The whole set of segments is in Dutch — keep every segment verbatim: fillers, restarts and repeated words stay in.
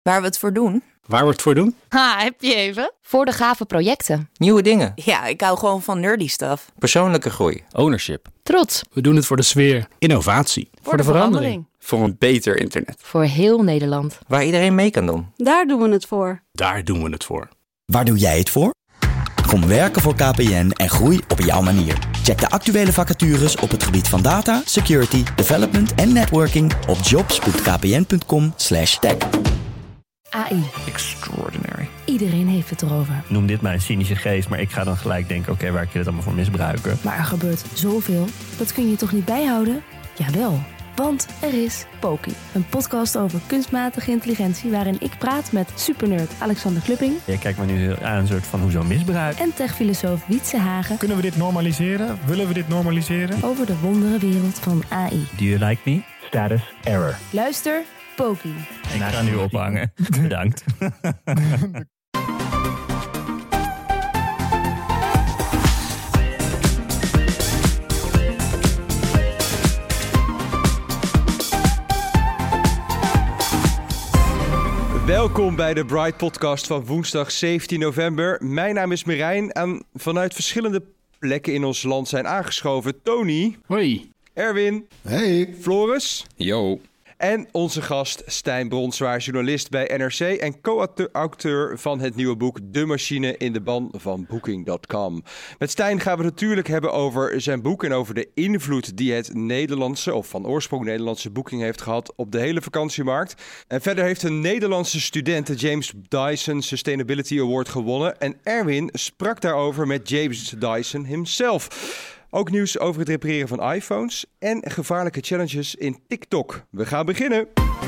Waar we het voor doen? Waar we het voor doen? Ha, heb je even? Voor de gave projecten. Nieuwe dingen. Ja, ik hou gewoon van nerdy stuff. Persoonlijke groei. Ownership. Trots. We doen het voor de sfeer. Innovatie. Voor, voor de, de verandering. verandering. Voor een beter internet. Voor heel Nederland. Waar iedereen mee kan doen. Daar doen we het voor. Daar doen we het voor. Waar doe jij het voor? Kom werken voor K P N en groei op jouw manier. Check de actuele vacatures op het gebied van data, security, development en networking op jobs punt k p n punt com slash tech. A I. Extraordinary. Iedereen heeft het erover. Noem dit mijn cynische geest, maar ik ga dan gelijk denken, oké, okay, waar kun je het allemaal voor misbruiken? Maar er gebeurt zoveel, dat kun je toch niet bijhouden? Jawel, want er is Poki. Een podcast over kunstmatige intelligentie waarin ik praat met supernerd Alexander Klupping. Jij kijkt me nu aan een soort van hoezo misbruik. En techfilosoof Wietse Hagen. Kunnen we dit normaliseren? Willen we dit normaliseren? Over de wonderenwereld van A I. Do you like me? Status error. Luister, Poki. Ik ga nu ophangen. Bedankt. Welkom bij de Bright Podcast van woensdag zeventien november. Mijn naam is Marijn en vanuit verschillende plekken in ons land zijn aangeschoven Tony. Hoi. Erwin. Hey. Floris. Yo. En onze gast Stijn Bronswaar, journalist bij N R C en co-auteur van het nieuwe boek De Machine in de ban van Booking punt com. Met Stijn gaan we het natuurlijk hebben over zijn boek en over de invloed die het Nederlandse, of van oorsprong Nederlandse Booking heeft gehad op de hele vakantiemarkt. En verder heeft een Nederlandse student de James Dyson Sustainability Award gewonnen. En Erwin sprak daarover met James Dyson himself. Ook nieuws over het repareren van iPhones en gevaarlijke challenges in TikTok. We gaan beginnen.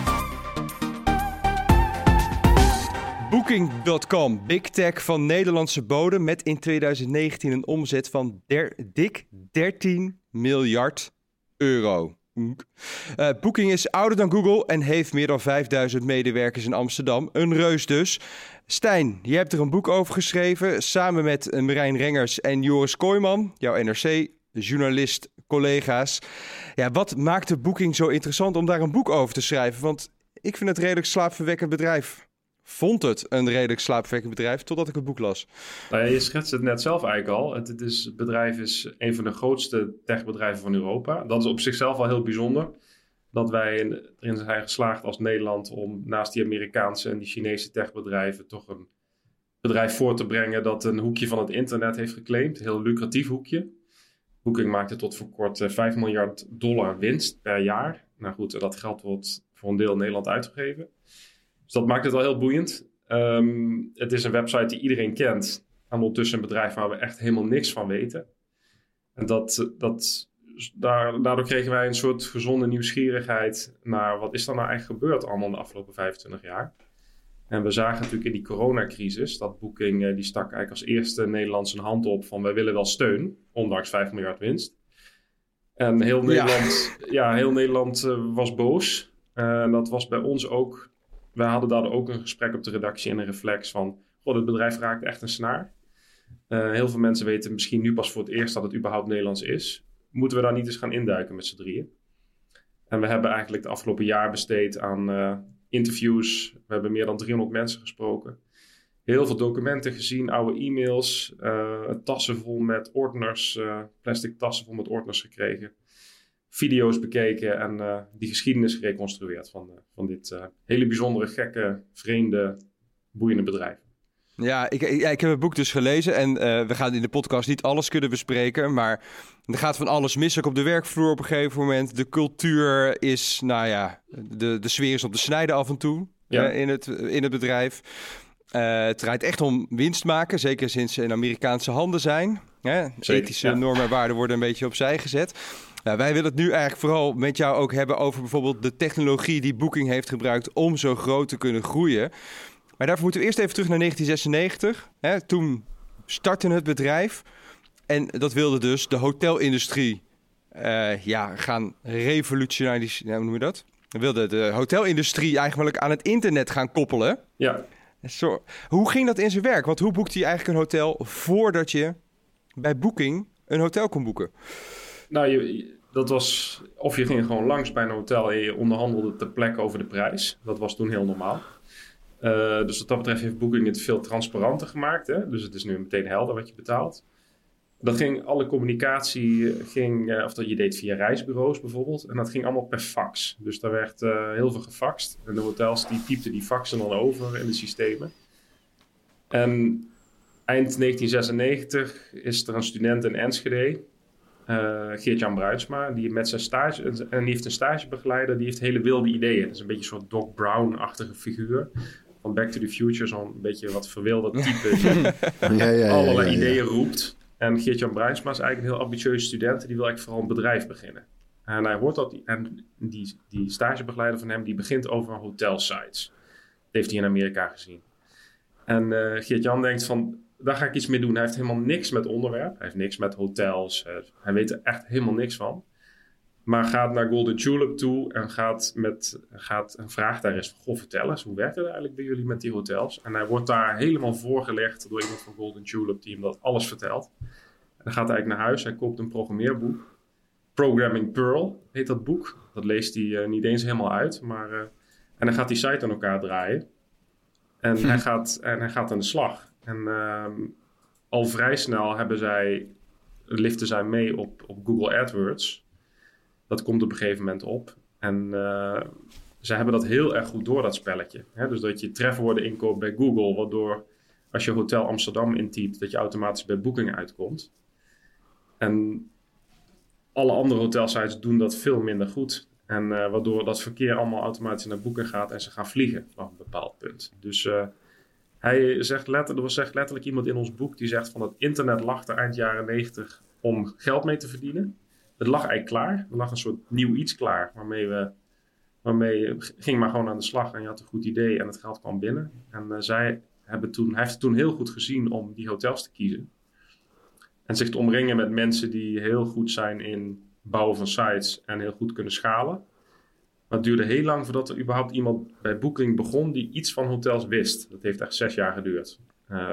Booking punt com, big tech van Nederlandse bodem met in twintig negentien een omzet van der, dik dertien miljard euro. Uh, Booking is ouder dan Google en heeft meer dan vijfduizend medewerkers in Amsterdam. Een reus dus. Stijn, je hebt er een boek over geschreven samen met Marijn Rengers en Joris Kooijman, jouw N R C-journalist, collega's. Ja, wat maakt de Booking zo interessant om daar een boek over te schrijven? Want ik vind het een redelijk slaapverwekkend bedrijf. Vond het een redelijk slaapverwekkend bedrijf totdat ik het boek las. Nou ja, je schetst het net zelf eigenlijk al. Het, het, is, het bedrijf is een van de grootste techbedrijven van Europa. Dat is op zichzelf al heel bijzonder. Dat wij erin zijn geslaagd als Nederland om naast die Amerikaanse en die Chinese techbedrijven toch een bedrijf voor te brengen dat een hoekje van het internet heeft geclaimd. Een heel lucratief hoekje. Booking maakte tot voor kort vijf miljard dollar winst per jaar. Nou goed, dat geld wordt voor een deel in Nederland uitgegeven. Dus dat maakt het al heel boeiend. Um, het is een website die iedereen kent. En ondertussen een bedrijf waar we echt helemaal niks van weten. En dat... dat Daar, daardoor kregen wij een soort gezonde nieuwsgierigheid naar wat is er nou eigenlijk gebeurd allemaal de afgelopen vijfentwintig jaar. En we zagen natuurlijk in die coronacrisis dat Booking, die stak eigenlijk als eerste Nederlands een hand op van wij willen wel steun, ondanks vijf miljard winst. En heel Nederland, ja. Ja, heel Nederland uh, was boos. En uh, dat was bij ons ook. Wij hadden daar ook een gesprek op de redactie en een reflex van, goh, het bedrijf raakt echt een snaar. Uh, heel veel mensen weten misschien nu pas voor het eerst dat het überhaupt Nederlands is. Moeten we daar niet eens gaan induiken met z'n drieën? En we hebben eigenlijk het afgelopen jaar besteed aan uh, interviews. We hebben meer dan driehonderd mensen gesproken. Heel veel documenten gezien, oude e-mails, uh, tassen vol met ordners, uh, plastic tassen vol met ordners gekregen. Video's bekeken en uh, die geschiedenis gereconstrueerd van, uh, van dit uh, hele bijzondere, gekke, vreemde, boeiende bedrijf. Ja ik, ik, ja, ik heb het boek dus gelezen en uh, we gaan in de podcast niet alles kunnen bespreken, maar er gaat van alles mis, ook op de werkvloer op een gegeven moment. De cultuur is, nou ja, de, de sfeer is op de snijden af en toe ja. uh, in, het, in het bedrijf. Uh, het draait echt om winst maken, zeker sinds ze in Amerikaanse handen zijn. Hè? Ethische ja. normen en waarden worden een beetje opzij gezet. Nou, wij willen het nu eigenlijk vooral met jou ook hebben over bijvoorbeeld de technologie die Booking heeft gebruikt om zo groot te kunnen groeien. Maar daarvoor moeten we eerst even terug naar negentien zesennegentig. Hè? Toen startte het bedrijf. En dat wilde dus de hotelindustrie uh, ja, gaan revolutionariseren. Ja, hoe noem je dat? We wilden de hotelindustrie eigenlijk aan het internet gaan koppelen. Ja. Zo, hoe ging dat in zijn werk? Want hoe boekte je eigenlijk een hotel voordat je bij Booking een hotel kon boeken? Nou, je, dat was... Of je ging gewoon langs bij een hotel en je onderhandelde ter plekke over de prijs. Dat was toen heel normaal. Uh, dus wat dat betreft heeft Booking het veel transparanter gemaakt. Hè? Dus het is nu meteen helder wat je betaalt. Dat ging, alle communicatie ging, uh, of dat je deed via reisbureaus bijvoorbeeld. En dat ging allemaal per fax. Dus daar werd uh, heel veel gefaxt. En de hotels die typten die faxen dan over in de systemen. En eind negentien zesennegentig is er een student in Enschede, uh, Geert-Jan Bruinsma, die met zijn stage, en die heeft een stagebegeleider, die heeft hele wilde ideeën. Dat is een beetje een soort Doc Brown-achtige figuur. Van Back to the Future, zo'n beetje wat verwilde type die ja, ja, ja, allerlei ja, ja, ja. ideeën roept. En Geert-Jan Bruinsma is eigenlijk een heel ambitieuze student. Die wil eigenlijk vooral een bedrijf beginnen. En hij hoort dat. En die, die stagebegeleider van hem, die begint over hotelsites. Dat heeft hij in Amerika gezien. En uh, Geert-Jan denkt van, daar ga ik iets mee doen. Hij heeft helemaal niks met onderwerp. Hij heeft niks met hotels. Uh, hij weet er echt helemaal niks van. Maar gaat naar Golden Tulip toe en gaat, met, gaat en vraagt daar eens van, goh, vertel eens, hoe werkt het eigenlijk bij jullie met die hotels? En hij wordt daar helemaal voorgelegd door iemand van Golden Tulip die hem dat alles vertelt. En dan gaat hij eigenlijk naar huis, hij koopt een programmeerboek. Programming Perl heet dat boek. Dat leest hij uh, niet eens helemaal uit. Maar, uh, en dan gaat die site aan elkaar draaien. En, hm. hij, gaat, en hij gaat aan de slag. En uh, al vrij snel hebben zij, liften zij mee op, op Google AdWords. Dat komt op een gegeven moment op. En uh, ze hebben dat heel erg goed door, dat spelletje. Hè? Dus dat je trefwoorden inkoopt bij Google, waardoor als je Hotel Amsterdam intypt, dat je automatisch bij Booking uitkomt. En alle andere hotelsites doen dat veel minder goed. En uh, waardoor dat verkeer allemaal automatisch naar Booking gaat en ze gaan vliegen vanaf een bepaald punt. Dus uh, hij zegt letterlijk, er zegt letterlijk iemand in ons boek die zegt van het internet lag er eind jaren negentig om geld mee te verdienen. Het lag eigenlijk klaar. Er lag een soort nieuw iets klaar. Waarmee we... Waarmee je ging maar gewoon aan de slag. En je had een goed idee. En het geld kwam binnen. En uh, zij hebben toen... Hij heeft het toen heel goed gezien om die hotels te kiezen. En zich te omringen met mensen die heel goed zijn in bouwen van sites. En heel goed kunnen schalen. Maar het duurde heel lang voordat er überhaupt iemand bij Booking begon die iets van hotels wist. Dat heeft echt zes jaar geduurd. Uh,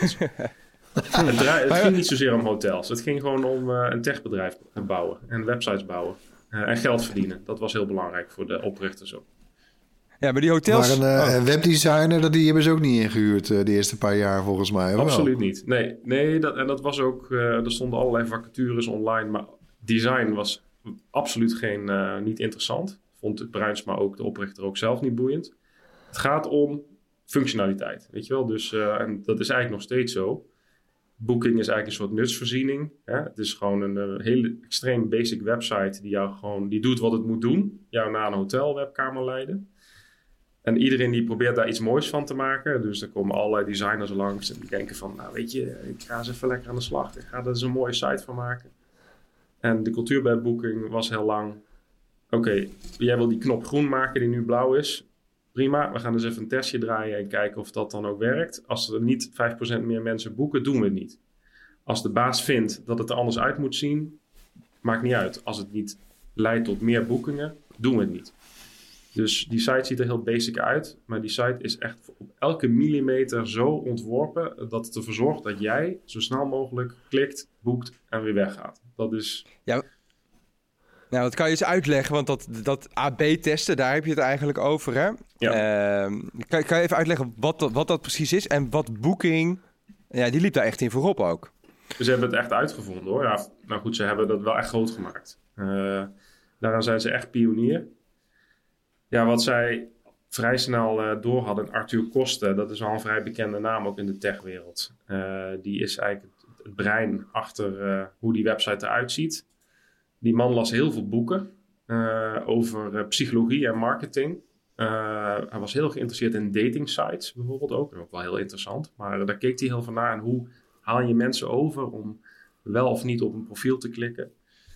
Het, draai, het ging niet zozeer om hotels. Het ging gewoon om uh, een techbedrijf bouwen en websites bouwen. Uh, en geld verdienen. Dat was heel belangrijk voor de oprichters ook. Ja, maar die hotels... Maar een, uh, oh. een webdesigner, die hebben ze ook niet ingehuurd uh, de eerste paar jaar volgens mij. Absoluut wel? niet. Nee, nee dat, en dat was ook... Uh, er stonden allerlei vacatures online. Maar design was absoluut geen, uh, niet interessant. Vond Bruinsma ook, de oprichter, ook zelf niet boeiend. Het gaat om functionaliteit. Weet je wel? Dus, uh, en dat is eigenlijk nog steeds zo. Booking is eigenlijk een soort nutsvoorziening. Hè? Het is gewoon een uh, hele extreem basic website die jou gewoon die doet wat het moet doen. Jou naar een hotelwebkamer leiden. En iedereen die probeert daar iets moois van te maken. Dus er komen allerlei designers langs en die denken van, nou weet je, ik ga eens even lekker aan de slag. Ik ga er eens een mooie site van maken. En de cultuur bij Booking was heel lang, oké, okay, jij wil die knop groen maken die nu blauw is. Prima, we gaan dus even een testje draaien en kijken of dat dan ook werkt. Als er niet vijf procent meer mensen boeken, doen we het niet. Als de baas vindt dat het er anders uit moet zien, maakt niet uit. Als het niet leidt tot meer boekingen, doen we het niet. Dus die site ziet er heel basic uit, maar die site is echt op elke millimeter zo ontworpen dat het ervoor zorgt dat jij zo snel mogelijk klikt, boekt en weer weggaat. Dat is... Ja. Nou, dat kan je eens uitleggen, want dat, dat A B testen, daar heb je het eigenlijk over, hè? Ja. Uh, kan, kan je even uitleggen wat dat, wat dat precies is en wat Booking... Ja, die liep daar echt in voorop ook. Ze hebben het echt uitgevonden, hoor. Ja, nou goed, ze hebben dat wel echt groot gemaakt. Uh, daaraan zijn ze echt pionier. Ja, wat zij vrij snel uh, door hadden, Arthur Koste, dat is al een vrij bekende naam ook in de techwereld. Uh, die is eigenlijk het, het brein achter uh, hoe die website eruit ziet. Die man las heel veel boeken uh, over uh, psychologie en marketing. Uh, hij was heel geïnteresseerd in dating sites bijvoorbeeld ook. Ook wel heel interessant. Maar uh, daar keek hij heel veel naar. En hoe haal je mensen over om wel of niet op een profiel te klikken?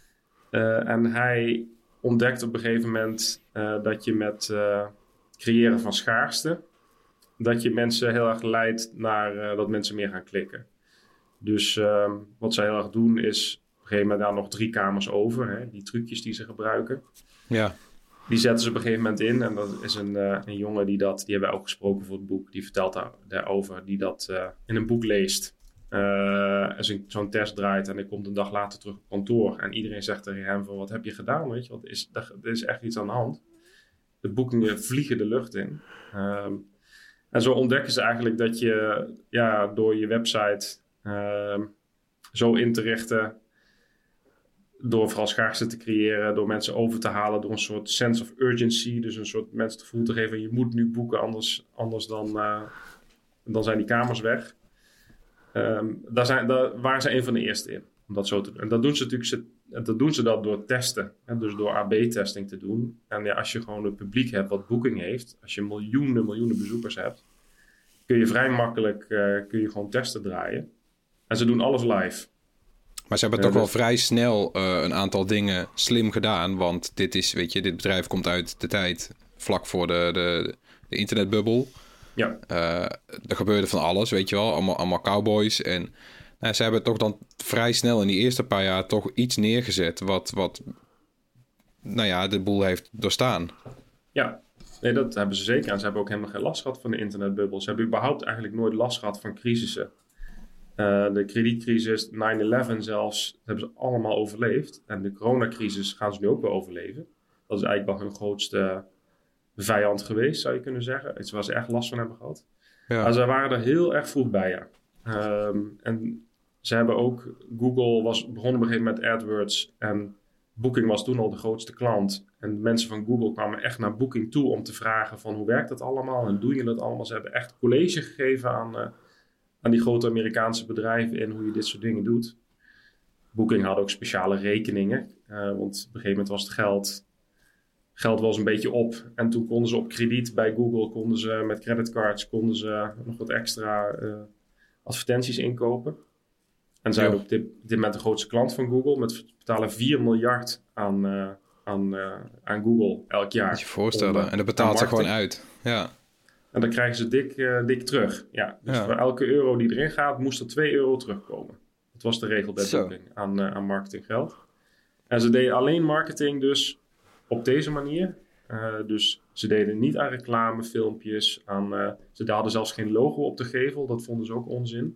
Uh, en hij ontdekte op een gegeven moment uh, dat je met uh, creëren van schaarste, dat je mensen heel erg leidt naar uh, dat mensen meer gaan klikken. Dus uh, wat zij heel erg doen is op een gegeven moment daar nog drie kamers over. Hè, die trucjes die ze gebruiken. Ja. Die zetten ze op een gegeven moment in. En dat is een, uh, een jongen die dat... Die hebben we ook gesproken voor het boek. Die vertelt daar, daarover. Die dat uh, in een boek leest. Uh, en zo, zo'n test draait. En hij komt een dag later terug op kantoor. En iedereen zegt tegen hem van... Wat heb je gedaan? Weet je? Wat is, er is echt iets aan de hand. De boekingen vliegen de lucht in. Um, En zo ontdekken ze eigenlijk dat je ja, door je website uh, zo in te richten, door vooral schaarste te creëren, door mensen over te halen, door een soort sense of urgency, dus een soort mensen het gevoel te geven, je moet nu boeken, anders, anders dan, uh, dan zijn die kamers weg. Um, daar, zijn, daar waren ze een van de eerste in, om dat zo te doen. En dat doen ze natuurlijk dat, doen ze dat door testen, hè, dus door A B-testing te doen. En ja, als je gewoon een publiek hebt wat Booking heeft, als je miljoenen, miljoenen bezoekers hebt, kun je vrij makkelijk uh, kun je gewoon testen draaien. En ze doen alles live. Maar ze hebben uh, toch dus... wel vrij snel uh, een aantal dingen slim gedaan. Want dit is, weet je, dit bedrijf komt uit de tijd vlak voor de, de, de internetbubbel. Ja. Uh, er gebeurde van alles, weet je wel. Allemaal, allemaal cowboys. En nou, ze hebben toch dan vrij snel in die eerste paar jaar toch iets neergezet wat, wat nou ja, de boel heeft doorstaan. Ja, nee, dat hebben ze zeker. En ze hebben ook helemaal geen last gehad van de internetbubbel. Ze hebben überhaupt eigenlijk nooit last gehad van crisissen. Uh, de kredietcrisis, nine eleven zelfs, dat hebben ze allemaal overleefd. En de coronacrisis gaan ze nu ook wel overleven. Dat is eigenlijk wel hun grootste vijand geweest, zou je kunnen zeggen. Iets waar ze echt last van hebben gehad. Ja. Maar ze waren er heel erg vroeg bij, ja. Um, en ze hebben ook, Google was begonnen op een gegeven moment met AdWords. En Booking was toen al de grootste klant. En mensen van Google kwamen echt naar Booking toe om te vragen van hoe werkt dat allemaal? En doe je dat allemaal? Ze hebben echt college gegeven aan... Uh, aan die grote Amerikaanse bedrijven in hoe je dit soort dingen doet. Booking had ook speciale rekeningen. Uh, want op een gegeven moment was het geld... Geld was een beetje op. En toen konden ze op krediet bij Google... konden ze met creditcards... konden ze nog wat extra uh, advertenties inkopen. En zijn op dit, dit moment de grootste klant van Google. Met betalen vier miljard aan, uh, aan, uh, aan Google elk jaar. Moet je voorstellen. Om, en dat betaalt ze gewoon uit. Ja. En dan krijgen ze dik, uh, dik terug. Ja, dus ja. voor elke euro die erin gaat, moest er twee euro terugkomen. Dat was de regel bij Booking aan, uh, aan marketinggeld. En ze deden alleen marketing dus op deze manier. Uh, dus ze deden niet aan reclamefilmpjes. Aan, uh, ze hadden zelfs geen logo op de gevel. Dat vonden ze ook onzin.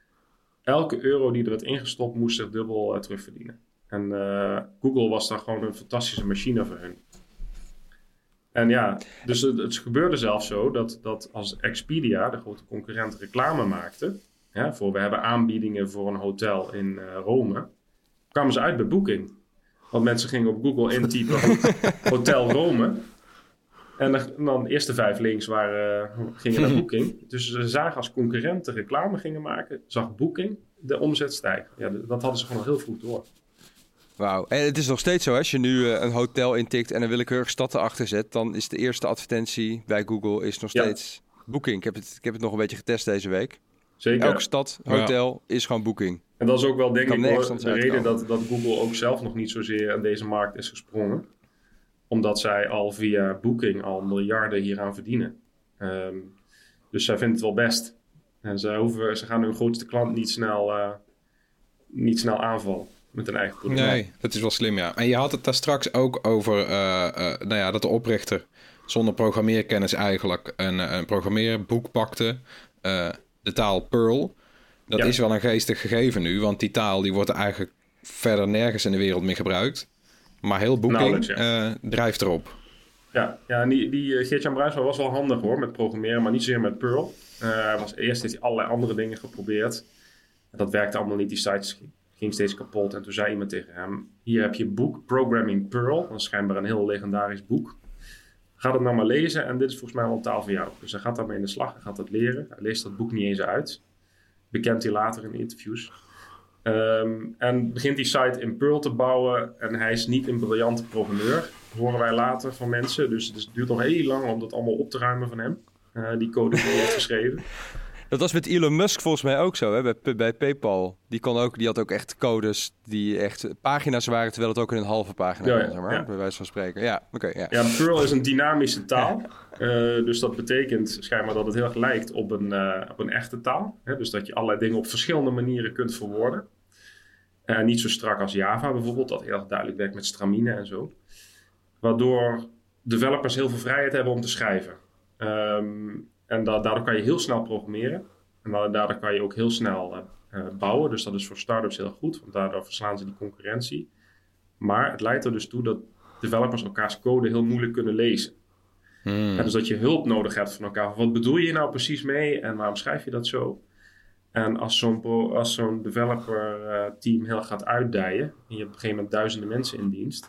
Elke euro die er werd ingestopt, moest zich dubbel uh, terugverdienen. En uh, Google was daar gewoon een fantastische machine voor hun. En ja, dus het, het gebeurde zelfs zo dat, dat als Expedia, de grote concurrent, reclame maakte... Ja, voor we hebben aanbiedingen voor een hotel in uh, Rome... kwamen ze uit bij Booking. Want mensen gingen op Google intypen Hotel Rome... en dan, dan de eerste vijf links waren, uh, gingen naar Booking. Dus ze zagen als concurrenten reclame gingen maken... zag Booking de omzet stijgen. Ja, dat hadden ze gewoon al heel vroeg door. Wauw. En het is nog steeds zo, als je nu uh, een hotel intikt en een willekeurige stad erachter zet, dan is de eerste advertentie bij Google is nog steeds ja. Booking. Ik heb, het, ik heb het nog een beetje getest deze week. Zeker. Elke stad, hotel ja. is gewoon Booking. En dat is ook wel denk ik hoor, de reden dat, dat Google ook zelf nog niet zozeer aan deze markt is gesprongen. Omdat zij al via Booking al miljarden hieraan verdienen. Um, dus zij vinden het wel best. En ze, hoeven, ze gaan hun grootste klant niet snel, uh, niet snel aanvallen. Met een eigen product. Nee, dat is wel slim, ja. En je had het daar straks ook over... Uh, uh, nou ja, dat de oprichter zonder programmeerkennis eigenlijk... een, een programmeerboek pakte. Uh, de taal Perl. Dat ja. is wel een geestig gegeven nu. Want die taal die wordt eigenlijk verder nergens in de wereld meer gebruikt. Maar heel Booking ja. uh, drijft erop. Ja, ja en die, die uh, Geert-Jan Bruinsma was wel handig hoor. Met programmeren, maar niet zozeer met Perl. Uh, was, eerst heeft hij allerlei andere dingen geprobeerd. Dat werkte allemaal niet. Die sites... ging steeds kapot. En toen zei iemand tegen hem... hier heb je boek Programming Perl. Dat is schijnbaar een heel legendarisch boek. Ga dat nou maar lezen. En dit is volgens mij wel een taal voor jou. Dus hij gaat daarmee in de slag. Hij gaat dat leren. Hij leest dat boek niet eens uit. Bekent hij later in interviews. Um, en begint die site in Perl te bouwen. En hij is niet een briljante programmeur. Horen wij later van mensen. Dus het duurt nog heel lang om dat allemaal op te ruimen van hem. Uh, die code die hij heeft geschreven. Dat was met Elon Musk volgens mij ook zo, hè? Bij, bij PayPal. Die, kon ook, die had ook echt codes die echt pagina's waren, terwijl het ook in een halve pagina ja, was, ja, zeg maar, ja. bij wijze van spreken. Ja, oké. Okay, ja. ja, Perl is een dynamische taal. Uh, dus dat betekent schijnbaar dat het heel erg lijkt op een, uh, op een echte taal. Hè? Dus dat je allerlei dingen op verschillende manieren kunt verwoorden. Uh, niet zo strak als Java bijvoorbeeld, dat heel erg duidelijk werkt met stramine en zo. Waardoor developers heel veel vrijheid hebben om te schrijven. Um, En da- daardoor kan je heel snel programmeren. En da- daardoor kan je ook heel snel uh, uh, bouwen. Dus dat is voor startups heel goed. Want daardoor verslaan ze die concurrentie. Maar het leidt er dus toe dat developers elkaars code heel moeilijk kunnen lezen. Hmm. En dus dat je hulp nodig hebt van elkaar. Wat bedoel je nou precies mee en waarom schrijf je dat zo? En als zo'n, pro, als zo'n developer uh, team heel gaat uitdijen en je hebt op een gegeven moment duizenden mensen in dienst,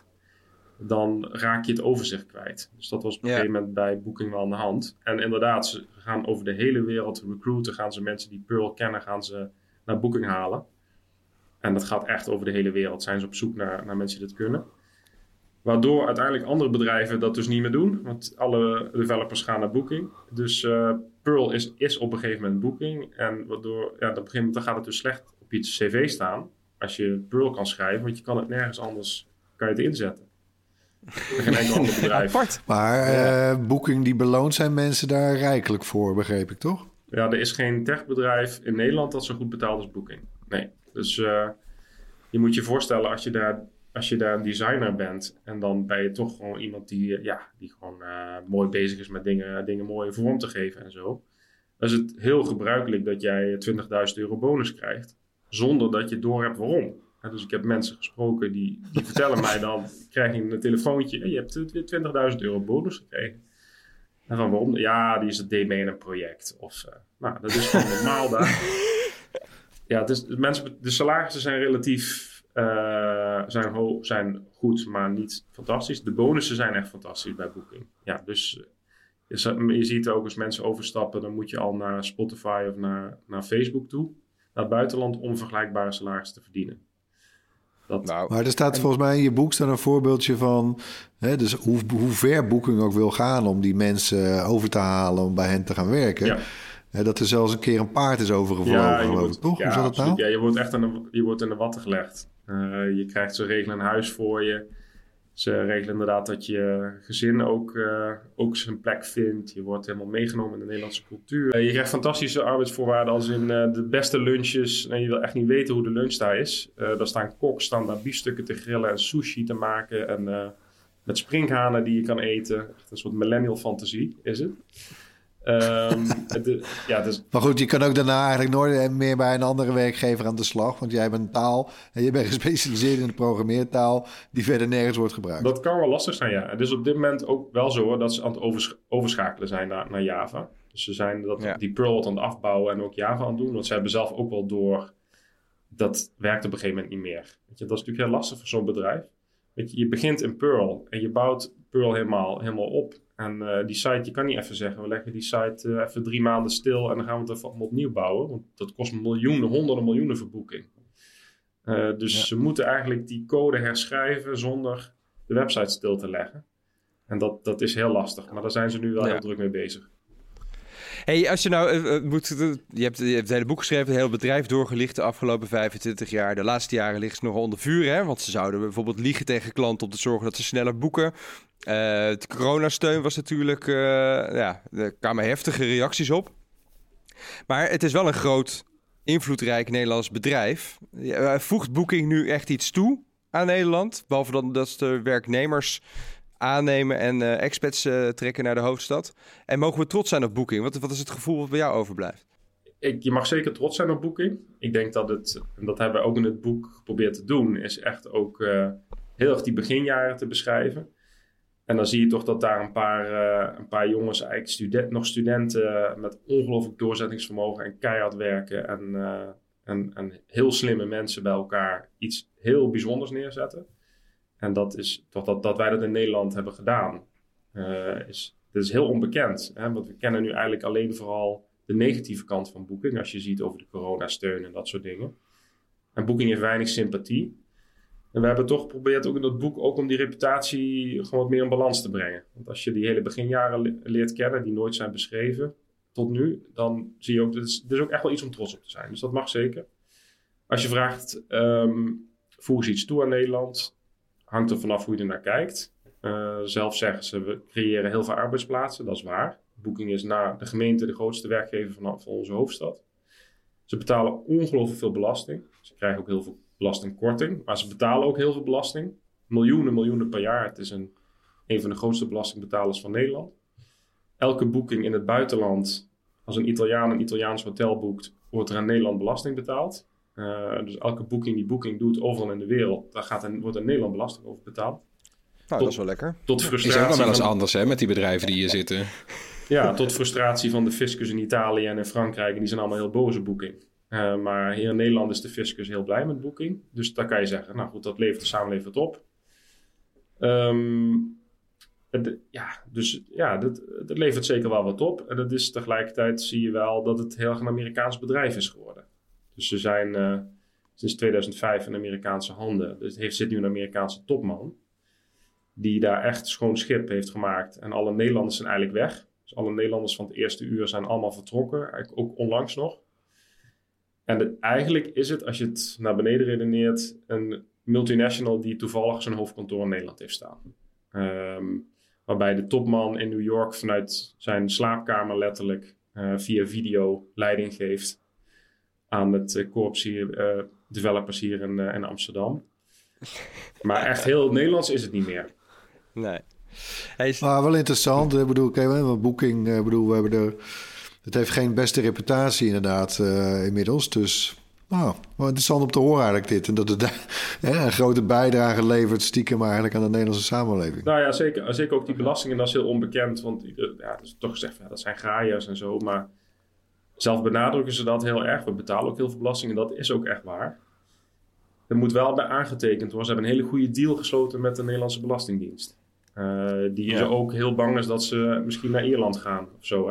dan raak je het overzicht kwijt. Dus dat was op een ja. gegeven moment bij Booking wel aan de hand. En inderdaad, ze gaan over de hele wereld recruiten, gaan ze mensen die Perl kennen, gaan ze naar Booking halen. En dat gaat echt over de hele wereld. Zijn ze op zoek naar, naar mensen die dat kunnen. Waardoor uiteindelijk andere bedrijven dat dus niet meer doen. Want alle developers gaan naar Booking. Dus uh, Perl is, is op een gegeven moment Booking. En waardoor, ja, op een gegeven moment dan gaat het dus slecht op je cv staan. Als je Perl kan schrijven. Want je kan het nergens anders kan je het inzetten. Geen enkel ander bedrijf. Apart. Maar uh, Booking die beloont zijn mensen daar rijkelijk voor, begreep ik toch? Ja, er is geen techbedrijf in Nederland dat zo goed betaalt als Booking. Nee. Dus uh, je moet je voorstellen als je daar... Als je daar een designer bent en dan ben je toch gewoon iemand die, ja, die gewoon uh, mooi bezig is met dingen, dingen mooi vorm te geven en zo. Dan is het heel gebruikelijk dat jij twintigduizend euro bonus krijgt, zonder dat je doorhebt waarom. En dus ik heb mensen gesproken die, die vertellen mij dan, krijg je een telefoontje, en je hebt twintigduizend euro bonus gekregen. En van waarom? Ja, die is het deed mee in een project. Of, uh, nou, dat is gewoon normaal daar. Ja, het is, mensen, de salarissen zijn relatief... Uh, zijn, ho- zijn goed, maar niet fantastisch. De bonussen zijn echt fantastisch bij Booking. Ja, dus je, je ziet ook als mensen overstappen, dan moet je al naar Spotify of naar, naar Facebook toe, naar het buitenland, om vergelijkbare salarissen te verdienen. Dat, nou, maar er staat en, volgens mij in je boek staat een voorbeeldje van, hè, dus hoe, hoe ver Booking ook wil gaan om die mensen over te halen om bij hen te gaan werken. Ja. Hè, dat er zelfs een keer een paard is overgevlogen, ja, geloof wordt, ik, toch? Ja, hoe zat het nou? Ja, je wordt echt in de, je wordt in de watten gelegd. Uh, je krijgt ze regelen een huis voor je. Ze regelen inderdaad dat je gezin ook, uh, ook zijn plek vindt. Je wordt helemaal meegenomen in de Nederlandse cultuur. Uh, je krijgt fantastische arbeidsvoorwaarden als in uh, de beste lunches. En je wil echt niet weten hoe de lunch daar is. Uh, daar staan koks, staan daar biefstukken te grillen en sushi te maken. En uh, met sprinkhanen die je kan eten. Echt een soort millennial fantasie is het. Um, de, ja, dus... Maar goed, je kan ook daarna eigenlijk nooit meer bij een andere werkgever aan de slag. Want jij hebt een taal en je bent gespecialiseerd in de programmeertaal die verder nergens wordt gebruikt. Dat kan wel lastig zijn, ja. Het is op dit moment ook wel zo hoor, dat ze aan het overs- overschakelen zijn naar, naar Java. Dus ze zijn dat, ja. die Perl aan het afbouwen en ook Java aan het doen. Want ze hebben zelf ook wel door, dat werkt op een gegeven moment niet meer. Weet je, dat is natuurlijk heel lastig voor zo'n bedrijf. Weet je, je begint in Perl en je bouwt Perl helemaal, helemaal op. En uh, die site, je kan niet even zeggen, we leggen die site uh, even drie maanden stil en dan gaan we het even opnieuw bouwen. Want dat kost miljoenen, honderden miljoenen voor Booking. Uh, dus ja. ze moeten eigenlijk die code herschrijven zonder de website stil te leggen. En dat, dat is heel lastig, maar daar zijn ze nu wel ja. heel druk mee bezig. Hey, als je nou uh, moet, uh, je, hebt, je hebt het hele boek geschreven, het hele bedrijf doorgelicht de afgelopen vijfentwintig jaar. De laatste jaren liggen ze nog onder vuur, hè? Want ze zouden bijvoorbeeld liegen tegen klanten om te zorgen dat ze sneller boeken. Uh, de coronasteun was natuurlijk, uh, ja, er kwamen heftige reacties op. Maar het is wel een groot, invloedrijk Nederlands bedrijf. Uh, voegt Booking nu echt iets toe aan Nederland? Behalve dan dat ze de werknemers aannemen en uh, expats uh, trekken naar de hoofdstad. En mogen we trots zijn op Booking? Wat, wat is het gevoel wat bij jou overblijft? Ik, je mag zeker trots zijn op Booking. Ik denk dat het, en dat hebben we ook in het boek geprobeerd te doen, is echt ook uh, heel erg die beginjaren te beschrijven. En dan zie je toch dat daar een paar, uh, een paar jongens, eigenlijk student, nog studenten met ongelooflijk doorzettingsvermogen en keihard werken en, uh, en, en heel slimme mensen bij elkaar iets heel bijzonders neerzetten. En dat is toch dat, dat wij dat in Nederland hebben gedaan. Uh, is, dat is heel onbekend. Hè? Want we kennen nu eigenlijk alleen vooral de negatieve kant van Booking. Als je ziet over de coronasteun en dat soort dingen. En Booking heeft weinig sympathie. En we hebben toch geprobeerd ook in dat boek ook om die reputatie gewoon wat meer in balans te brengen. Want als je die hele beginjaren le- leert kennen, die nooit zijn beschreven tot nu, dan zie je ook, dat is, er is ook echt wel iets om trots op te zijn. Dus dat mag zeker. Als je vraagt, um, voegen ze iets toe aan Nederland? Hangt er vanaf hoe je er naar kijkt. Uh, zelf zeggen ze, we creëren heel veel arbeidsplaatsen. Dat is waar. Booking is na de gemeente de grootste werkgever van, van onze hoofdstad. Ze betalen ongelooflijk veel belasting. Ze krijgen ook heel veel belastingkorting. Maar ze betalen ook heel veel belasting. Miljoenen, miljoenen per jaar. Het is een, een van de grootste belastingbetalers van Nederland. Elke boeking in het buitenland, als een Italiaan een Italiaans hotel boekt, wordt er aan Nederland belasting betaald. Uh, dus elke boeking die Booking doet overal in de wereld, daar gaat een, wordt in Nederland belasting over betaald. tot, dat is wel lekker. Tot frustratie. Is ook nog wel eens van... anders hè, met die bedrijven die hier zitten. Ja, tot frustratie van de fiscus in Italië en in Frankrijk. En die zijn allemaal heel boos op Booking. Uh, maar hier in Nederland is de fiscus heel blij met Booking. Dus daar kan je zeggen, nou goed, dat levert de samenleving op. Um, de, ja, dus ja, dat, dat levert zeker wel wat op. En dat is tegelijkertijd zie je wel dat het heel erg een Amerikaans bedrijf is geworden. Dus ze zijn uh, sinds tweeduizend vijf in Amerikaanse handen. Dus er zit nu een Amerikaanse topman. Die daar echt schoon schip heeft gemaakt. En alle Nederlanders zijn eigenlijk weg. Dus alle Nederlanders van het eerste uur zijn allemaal vertrokken. Eigenlijk ook onlangs nog. En de, eigenlijk is het, als je het naar beneden redeneert, een multinational die toevallig zijn hoofdkantoor in Nederland heeft staan. Um, waarbij de topman in New York vanuit zijn slaapkamer letterlijk uh, via video leiding geeft aan het uh, korps hier, uh, developers hier in, uh, in Amsterdam. Maar echt heel Nederlands is het niet meer. Nee. Hij is... Maar wel interessant. Ik bedoel, okay, Booking, ik bedoel, we hebben er... Het heeft geen beste reputatie inderdaad uh, inmiddels. Dus nou, wel interessant om te horen eigenlijk dit. En dat het hè, een grote bijdrage levert stiekem eigenlijk aan de Nederlandse samenleving. Nou ja, zeker. Zeker ook die belastingen, dat is heel onbekend. Want ja, dat is toch gezegd, ja, dat zijn graaiers en zo. Maar zelf benadrukken ze dat heel erg. We betalen ook heel veel belastingen. Dat is ook echt waar. Er moet wel bij aangetekend worden. Ze hebben een hele goede deal gesloten met de Nederlandse Belastingdienst. Uh, die ja. ook heel bang is dat ze misschien naar Ierland gaan of zo, hè.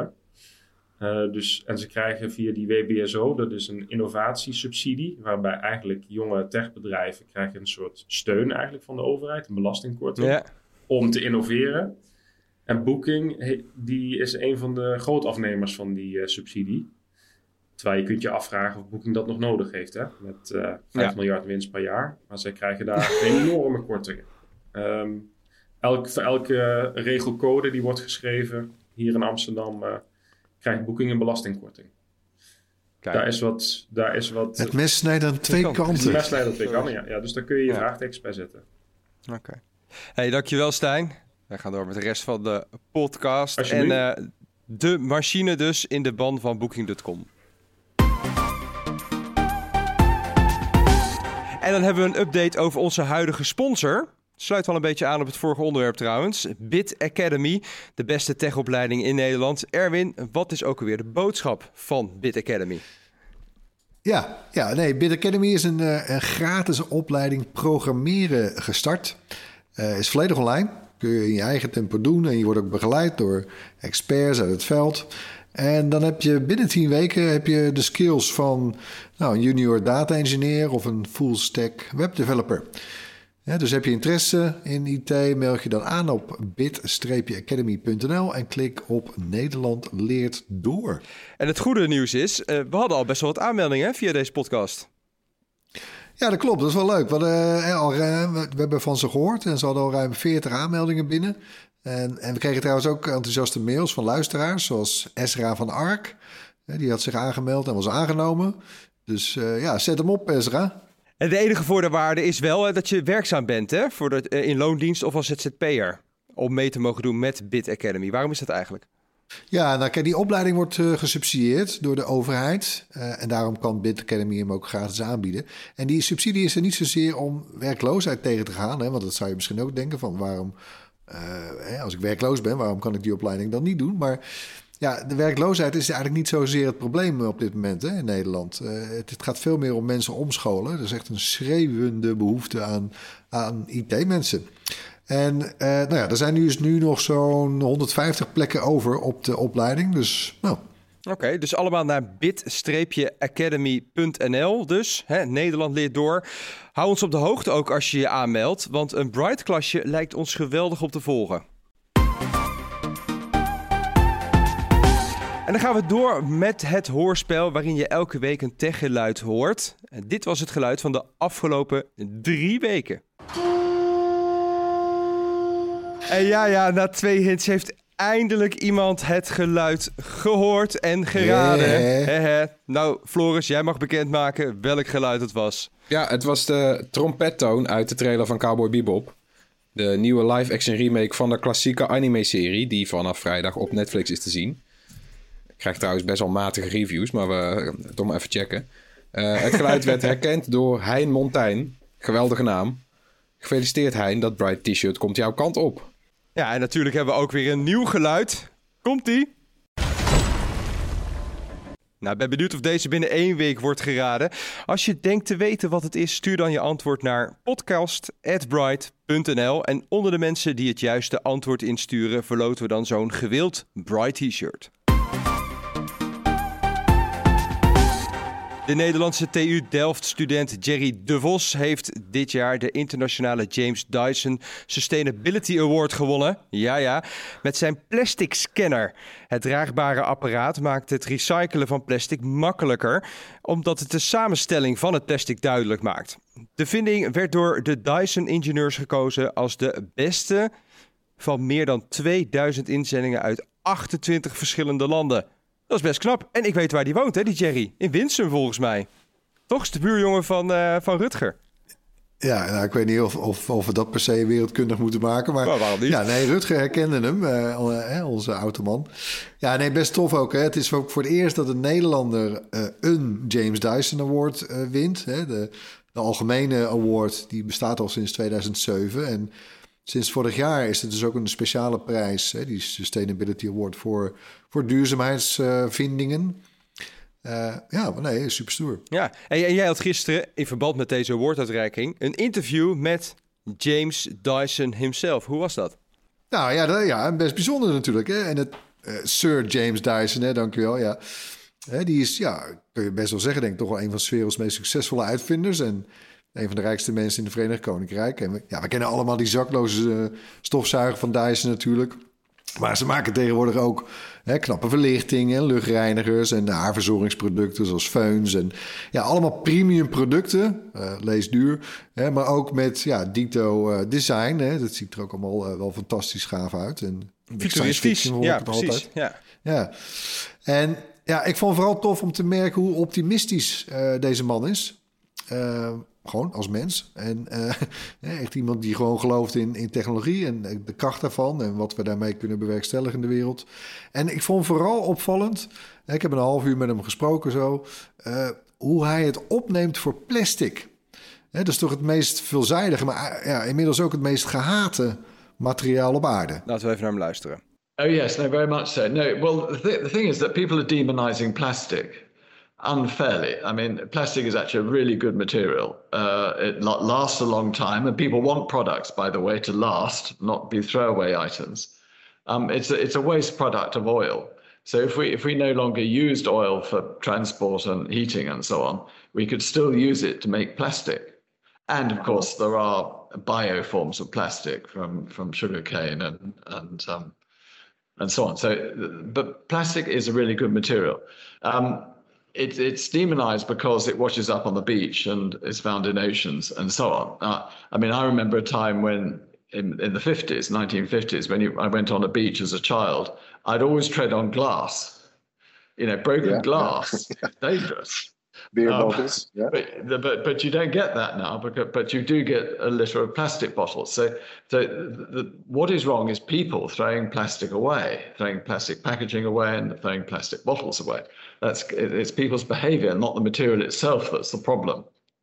Uh, dus, en ze krijgen via die W B S O, dat is een innovatiesubsidie, waarbij eigenlijk jonge techbedrijven krijgen een soort steun eigenlijk van de overheid, een belastingkorting, ja. om te innoveren. En Booking, he, die is een van de grootafnemers van die uh, subsidie. Terwijl je kunt je afvragen of Booking dat nog nodig heeft, hè? Met uh, vijf ja. miljard winst per jaar. Maar zij krijgen daar enorme kortingen. Um, elk, voor elke regelcode die wordt geschreven hier in Amsterdam... Uh, krijgt Booking een belastingkorting. Kijk. Daar is wat... Daar is wat het mes snijdt aan twee kanten. kanten. Het mes snijdt aan twee kanten, ja. ja. Dus daar kun je je ja. vraagtekens bij zetten. Oké. Okay. Hey, dankjewel Stijn. Wij gaan door met de rest van de podcast. En uh, de machine dus in de ban van Booking punt com. En dan hebben we een update over onze huidige sponsor... Sluit wel een beetje aan op het vorige onderwerp trouwens. Bit Academy, de beste techopleiding in Nederland. Erwin, wat is ook alweer de boodschap van Bit Academy? Ja, ja nee, Bit Academy is een, een gratis opleiding programmeren gestart. Uh, is volledig online. Kun je in je eigen tempo doen. En je wordt ook begeleid door experts uit het veld. En dan heb je binnen tien weken heb je de skills van nou, een junior data engineer of een full stack webdeveloper. Ja, dus heb je interesse in I T, meld je dan aan op bit academy punt n l en klik op Nederland leert door. En het goede nieuws is, uh, we hadden al best wel wat aanmeldingen via deze podcast. Ja, dat klopt. Dat is wel leuk. We, hadden, al, we hebben van ze gehoord en ze hadden al ruim veertig aanmeldingen binnen. En, en we kregen trouwens ook enthousiaste mails van luisteraars, zoals Ezra van Ark. Die had zich aangemeld en was aangenomen. Dus uh, ja, zet hem op, Ezra. En de enige voorwaarde is wel dat je werkzaam bent hè, voor de, in loondienst of als Z Z P'er. Om mee te mogen doen met Bit Academy. Waarom is dat eigenlijk? Ja, nou kijk, die opleiding wordt uh, gesubsidieerd door de overheid. Uh, en daarom kan Bit Academy hem ook gratis aanbieden. En die subsidie is er niet zozeer om werkloosheid tegen te gaan. Hè, want dat zou je misschien ook denken van waarom... Uh, hè, als ik werkloos ben, waarom kan ik die opleiding dan niet doen? Maar... Ja, de werkloosheid is eigenlijk niet zozeer het probleem op dit moment hè, in Nederland. Uh, het, het gaat veel meer om mensen omscholen. Er is echt een schreeuwende behoefte aan, aan I T-mensen. En uh, nou ja, er zijn nu, is nu nog zo'n honderdvijftig plekken over op de opleiding. Dus nou... Oké, okay, dus allemaal naar bit academy punt n l dus. Hè, Nederland leert door. Hou ons op de hoogte ook als je je aanmeldt. Want een Bright-klasje lijkt ons geweldig op te volgen. En dan gaan we door met het hoorspel waarin je elke week een techgeluid hoort. En dit was het geluid van de afgelopen drie weken. En ja, ja, na twee hints heeft eindelijk iemand het geluid gehoord en geraden. He he. He he. Nou, Floris, jij mag bekendmaken welk geluid het was. Ja, het was de trompettoon uit de trailer van Cowboy Bebop. De nieuwe live-action remake van de klassieke anime-serie die vanaf vrijdag op Netflix is te zien. Ik krijg trouwens best wel matige reviews, maar we toch maar even checken. Uh, het geluid werd herkend door Hein Montijn. Geweldige naam. Gefeliciteerd Hein, dat Bright T-shirt komt jouw kant op. Ja, en natuurlijk hebben we ook weer een nieuw geluid. Komt-ie? Nou, ik ben benieuwd of deze binnen één week wordt geraden. Als je denkt te weten wat het is, stuur dan je antwoord naar podcast at bright punt n l. En onder de mensen die het juiste antwoord insturen, verloten we dan zo'n gewild Bright T-shirt. De Nederlandse T U Delft-student Jerry De Vos heeft dit jaar de internationale James Dyson Sustainability Award gewonnen. Ja, ja, met zijn plastic scanner. Het draagbare apparaat maakt het recyclen van plastic makkelijker, omdat het de samenstelling van het plastic duidelijk maakt. De vinding werd door de Dyson-ingenieurs gekozen als de beste van meer dan tweeduizend inzendingen uit achtentwintig verschillende landen. Dat is best knap. En ik weet waar die woont, hè, die Jerry. In Winsum, volgens mij. Toch is de buurjongen van, uh, van Rutger. Ja, nou, ik weet niet of, of, of we dat per se wereldkundig moeten maken. Maar nou, waarom niet? Ja, nee, Rutger herkende hem, uh, onze automan. Ja, nee, best tof ook. Hè. Het is ook voor het eerst dat een Nederlander uh, een James Dyson Award uh, wint. Hè. De, de algemene award die bestaat al sinds tweeduizend zeven. En sinds vorig jaar is het dus ook een speciale prijs, hè, die Sustainability Award voor, voor duurzaamheidsvindingen. Uh, ja, maar nee, super stoer. Ja, en, en jij had gisteren in verband met deze awarduitreiking een interview met James Dyson himself. Hoe was dat? Nou ja, dat, ja best bijzonder natuurlijk. Hè? En het uh, Sir James Dyson, hè, dankjewel. Ja. Hè, die is, ja, kun je best wel zeggen, denk ik toch wel een van 's werelds meest succesvolle uitvinders. En een van de rijkste mensen in het Verenigd Koninkrijk. En we, ja, we kennen allemaal die zakloze uh, stofzuiger van Dyson natuurlijk. Maar ze maken tegenwoordig ook hè, knappe verlichting en luchtreinigers en haarverzorgingsproducten zoals feuns. En ja, allemaal premium producten, uh, lees duur. Hè, maar ook met ja, dito uh, design. Hè. Dat ziet er ook allemaal uh, wel fantastisch gaaf uit. En futuristisch, ja, precies. Altijd. Ja. Ja. En ja, ik vond het vooral tof om te merken hoe optimistisch uh, deze man is. Uh, Gewoon als mens. En uh, echt iemand die gewoon gelooft in, in technologie en de kracht daarvan en wat we daarmee kunnen bewerkstelligen in de wereld. En ik vond vooral opvallend, ik heb een half uur met hem gesproken zo, uh, hoe hij het opneemt voor plastic. Hè, dat is toch het meest veelzijdige, maar ja, inmiddels ook het meest gehate materiaal op aarde. Laten we even naar hem luisteren. Oh yes, no, very much so. No, well, the, th- the thing is that people are demonizing plastic unfairly. I mean, plastic is actually a really good material. Uh, it lasts a long time, and people want products, by the way, to last, not be throwaway items. Um, it's a, it's a waste product of oil. So if we if we no longer used oil for transport and heating and so on, we could still use it to make plastic. And of course, there are bio forms of plastic from from sugarcane and and um, and so on. So, but plastic is a really good material. Um, It, it's demonized because it washes up on the beach and is found in oceans and so on. Uh, I mean, I remember a time when in, in the fifties, nineteen fifties, when you, I went on a beach as a child, I'd always tread on glass, you know, broken yeah, glass, yeah. Dangerous. Beer um, bottles, yeah. But, but, but you don't get that now, because, but you do get a litter of plastic bottles. So, so the, what is wrong is people throwing plastic away, throwing plastic packaging away and throwing plastic bottles away. That's, it's people's behavior, not the material itself, that's the problem.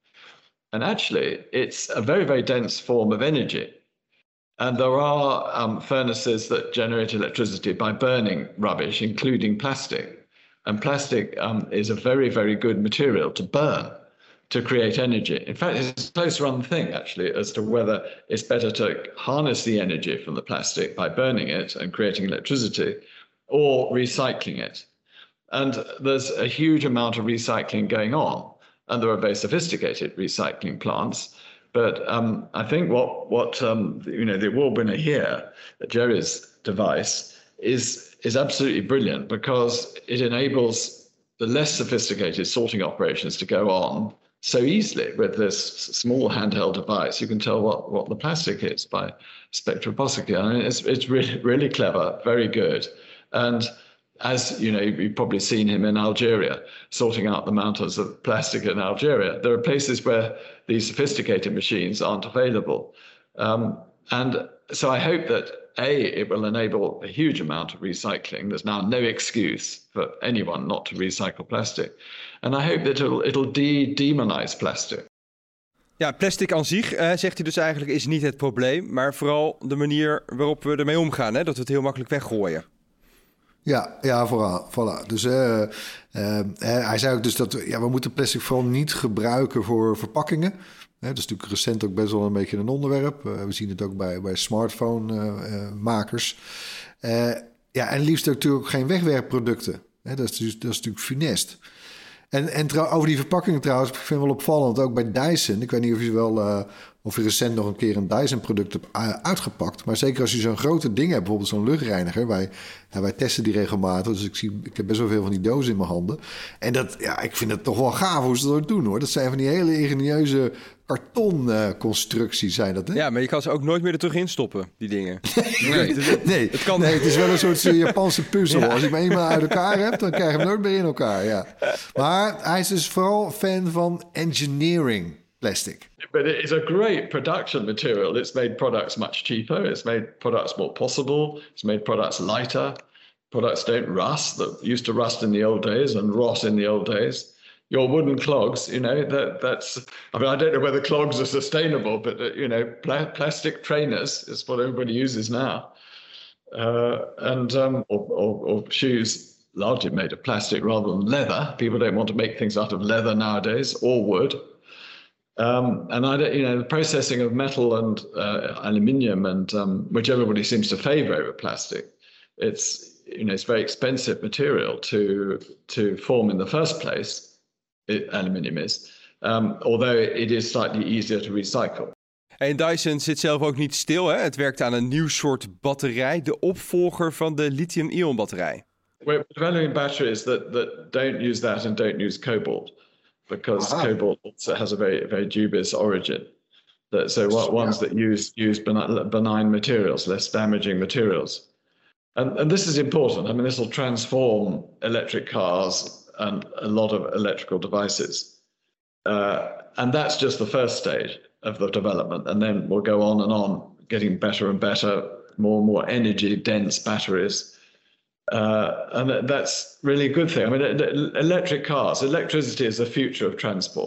And actually, it's a very, very dense form of energy. And there are um, furnaces that generate electricity by burning rubbish, including plastic. And plastic um, is a very, very good material to burn, to create energy. In fact, it's a close run thing, actually, as to whether it's better to harness the energy from the plastic by burning it and creating electricity, or recycling it. And there's a huge amount of recycling going on, and there are very sophisticated recycling plants. But um, I think what, what um, you know, the award winner here, Jerry's device, is is absolutely brilliant, because it enables the less sophisticated sorting operations to go on so easily with this small handheld device. You can tell what, what the plastic is by spectroscopy. I mean, it's, it's really, really clever, very good. And as you know, you've probably seen him in Algeria, sorting out the mountains of plastic in Algeria. There are places where these sophisticated machines aren't available. Um, and so I hope that, A, it will enable a huge amount of recycling. There's now no excuse for anyone not to recycle plastic. And I hope that it'll, it'll de-demonize plastic. Ja, plastic aan zich, uh, zegt hij dus eigenlijk, is niet het probleem. Maar vooral de manier waarop we ermee omgaan. Hè? Dat we het heel makkelijk weggooien. Ja, ja, vooral. Voilà. Dus uh, uh, hij zei ook dus dat we, ja, we moeten plastic vooral niet gebruiken voor verpakkingen. Hè, dat is natuurlijk recent ook best wel een beetje een onderwerp. Uh, we zien het ook bij, bij smartphone-makers. Uh, uh, ja, en liefst ook natuurlijk geen wegwerpproducten. Hè, dat, is, dus, dat is natuurlijk funest. En, en trouw, over die verpakkingen trouwens, ik vind het wel opvallend, ook bij Dyson. Ik weet niet of je wel uh, of je recent nog een keer een Dyson-product hebt uh, uitgepakt. Maar zeker als je zo'n grote ding hebt, bijvoorbeeld zo'n luchtreiniger. Wij, ja, wij testen die regelmatig, dus ik, zie, ik heb best wel veel van die dozen in mijn handen. En dat, ja, ik vind het toch wel gaaf hoe ze dat doen, hoor. Dat zijn van die hele ingenieuze kartonconstructies, zijn dat, hè? Ja, maar je kan ze ook nooit meer er terug in stoppen, die dingen. Nee, nee, het, kan... nee, het is wel een soort Japanse puzzel. Ja. Als je hem eenmaal uit elkaar hebt, dan krijg je hem nooit meer in elkaar, ja. Maar hij is dus vooral fan van engineering plastic. But it is a great production material. It's made products much cheaper. It's made products more possible. It's made products lighter. Products don't rust, that used to rust in the old days and rot in the old days. Your wooden clogs, you know, that that's, I mean, I don't know whether clogs are sustainable, but, uh, you know, pla- plastic trainers is what everybody uses now. Uh, and, um, or, or, or shoes largely made of plastic rather than leather. People don't want to make things out of leather nowadays, or wood. Um, and I don't, you know, the processing of metal and uh, aluminium, and um, which everybody seems to favor over plastic, it's, you know, it's very expensive material to to form in the first place. It, aluminium is, um, although it is slightly easier to recycle. En Dyson zit zelf ook niet stil, hè? Het werkt aan een nieuw soort batterij, de opvolger van de lithium-ion batterij. We're developing batteries that, that don't use that and don't use cobalt, because Aha. cobalt also has a very very dubious origin. That, so what ones yeah. that use use benign materials, less damaging materials, and and this is important. I mean, this will transform electric cars and a lot of electrical devices. Uh, and that's just the first stage of the development. And then we'll go on and on, getting better and better, more and more energy-dense batteries. Uh, and that's really a good thing. I mean, electric cars, electricity is the future of transport.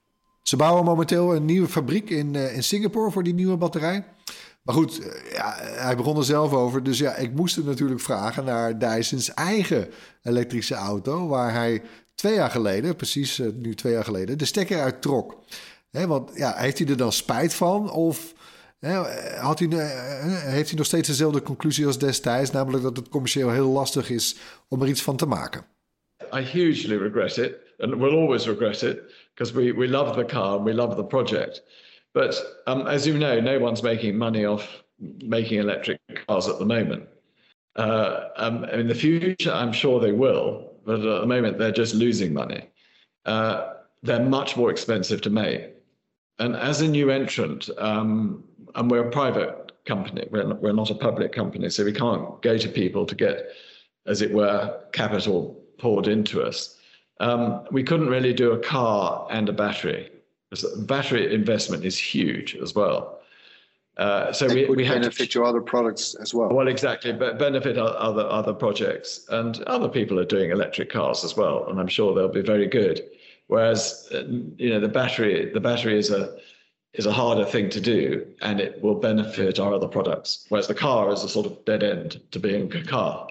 Ze bouwen momenteel een nieuwe fabriek in, uh, in Singapore voor die nieuwe batterij. Maar goed, ja, hij begon er zelf over. Dus ja, ik moest hem natuurlijk vragen naar Dyson's eigen elektrische auto, waar hij twee jaar geleden, precies uh, nu twee jaar geleden, de stekker uit trok. He, want ja, heeft hij er dan spijt van? Of he, had hij, uh, heeft hij nog steeds dezelfde conclusie als destijds, namelijk dat het commercieel heel lastig is om er iets van te maken? I hugely regret it, and we'll always regret it, because we, we love the car and we love the project. But um, as you know, no one's making money off making electric cars at the moment. Uh, um, in the future, I'm sure they will, but at the moment, they're just losing money. Uh, they're much more expensive to make. And as a new entrant, um, and we're a private company, we're not, we're not a public company, so we can't go to people to get, as it were, capital poured into us. Um, we couldn't really do a car and a battery. Battery investment is huge as well. Uh, so we, we have benefit to your other products as well. Well, exactly, but benefit other other projects, and other people are doing electric cars as well, and I'm sure they'll be very good. Whereas, uh, you know, the battery the battery is a is a harder thing to do, and it will benefit our other products. Whereas the car is a sort of dead end to being a car,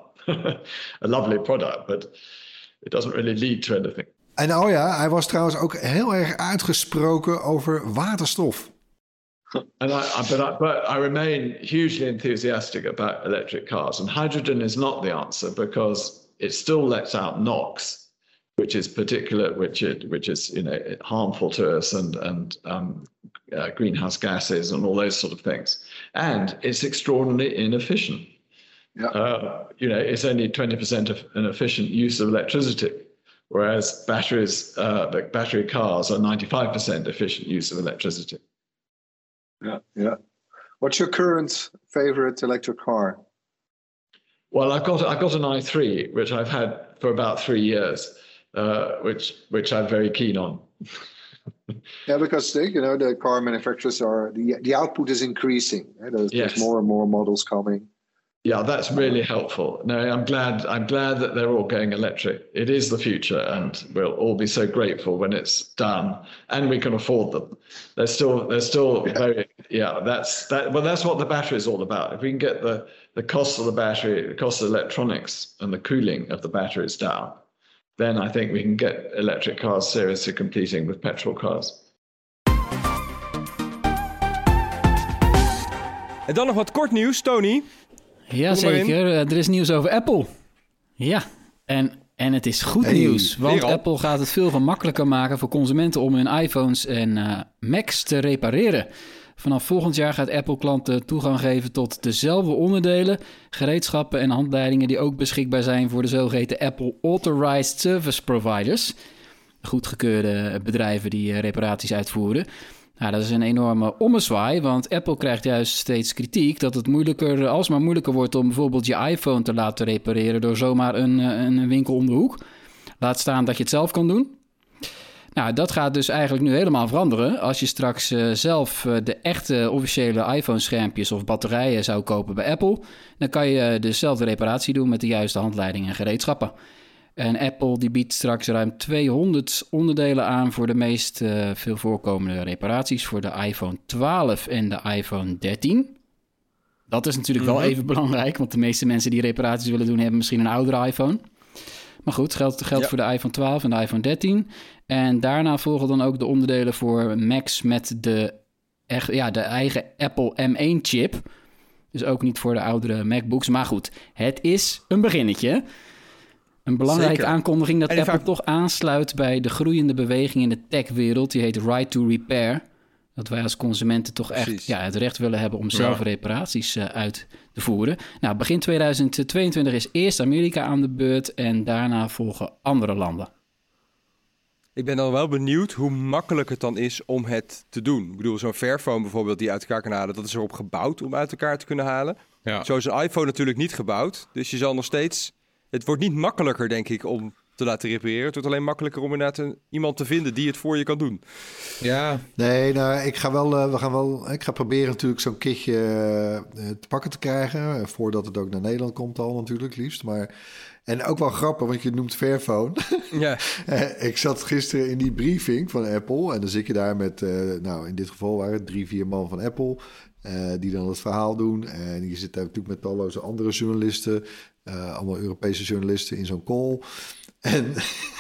a lovely product, but it doesn't really lead to anything. En oh ja, hij was trouwens ook heel erg uitgesproken over waterstof. And I, I, but, I, but I remain hugely enthusiastic about electric cars. And hydrogen is not the answer, because it still lets out NOx, which is particulate, which it, which is you know harmful to us, and and um, uh, greenhouse gases and all those sort of things. And it's extraordinarily inefficient. Yeah. Uh, you know, it's only twenty percent of an efficient use of electricity. Whereas batteries, uh, like battery cars, are ninety-five percent efficient use of electricity. Yeah, yeah. What's your current favorite electric car? Well, I've got I've got an i three, which I've had for about three years, uh, which which I'm very keen on. Yeah, because you know the car manufacturers are the the output is increasing. Right? There's, yes. there's more and more models coming. yeah, that's really helpful. No, I'm glad. I'm glad that they're all going electric. It is the future, and we'll all be so grateful when it's done, and we can afford them. They're still, they're still very, yeah. That's that. Well, that's what the battery is all about. If we can get the the cost of the battery, the cost of electronics, and the cooling of the batteries down, then I think we can get electric cars seriously competing with petrol cars. En dan nog wat kort nieuws, Tony. Jazeker, er is nieuws over Apple. Ja, en, en het is goed hey, nieuws. Want Apple gaat het veel gemakkelijker maken voor consumenten om hun iPhones en uh, Macs te repareren. Vanaf volgend jaar gaat Apple klanten toegang geven tot dezelfde onderdelen, gereedschappen en handleidingen die ook beschikbaar zijn voor de zogeheten Apple Authorized Service Providers. Goedgekeurde bedrijven die uh, reparaties uitvoeren. Nou, dat is een enorme ommezwaai, want Apple krijgt juist steeds kritiek dat het moeilijker, alsmaar moeilijker wordt om bijvoorbeeld je iPhone te laten repareren door zomaar een, een winkel om de hoek. Laat staan dat je het zelf kan doen. Nou, dat gaat dus eigenlijk nu helemaal veranderen. Als je straks uh, zelf uh, de echte officiële iPhone-schermpjes of batterijen zou kopen bij Apple, dan kan je uh, dezelfde reparatie doen met de juiste handleidingen en gereedschappen. En Apple die biedt straks ruim tweehonderd onderdelen aan voor de meest uh, veel voorkomende reparaties voor de iPhone twaalf en de iPhone dertien. Dat is natuurlijk mm-hmm. wel even belangrijk, want de meeste mensen die reparaties willen doen hebben misschien een oudere iPhone. Maar goed, geldt geldt ja. voor de iPhone twaalf en de iPhone dertien. En daarna volgen dan ook de onderdelen voor Macs met de, echt, ja, de eigen Apple M één chip. Dus ook niet voor de oudere MacBooks. Maar goed, het is een beginnetje. Een belangrijke Zeker. aankondiging dat Apple vaak... toch aansluit bij de groeiende beweging in de techwereld. Die heet Right to Repair. Dat wij als consumenten toch echt ja, het recht willen hebben om zelf ja. reparaties uh, uit te voeren. Nou, begin tweeduizend tweeëntwintig is eerst Amerika aan de beurt en daarna volgen andere landen. Ik ben dan wel benieuwd hoe makkelijk het dan is om het te doen. Ik bedoel, zo'n Fairphone bijvoorbeeld die uit elkaar kan halen, dat is erop gebouwd om uit elkaar te kunnen halen. Ja. Zo is een iPhone natuurlijk niet gebouwd. Dus je zal nog steeds... Het wordt niet makkelijker, denk ik, om te laten repareren. Het wordt alleen makkelijker om inderdaad een, iemand te vinden die het voor je kan doen. Ja. Nee, nou, ik ga wel, uh, we gaan wel, ik ga proberen natuurlijk zo'n kitje uh, te pakken te krijgen. Uh, voordat het ook naar Nederland komt al natuurlijk, liefst. Maar, en ook wel grappig, want je noemt Fairphone. Ja. uh, ik zat gisteren in die briefing van Apple. En dan zit je daar met, uh, nou, in dit geval waren het drie, vier man van Apple. Uh, die dan het verhaal doen. En je zit daar natuurlijk met talloze andere journalisten. Uh, allemaal Europese journalisten in zo'n call. En,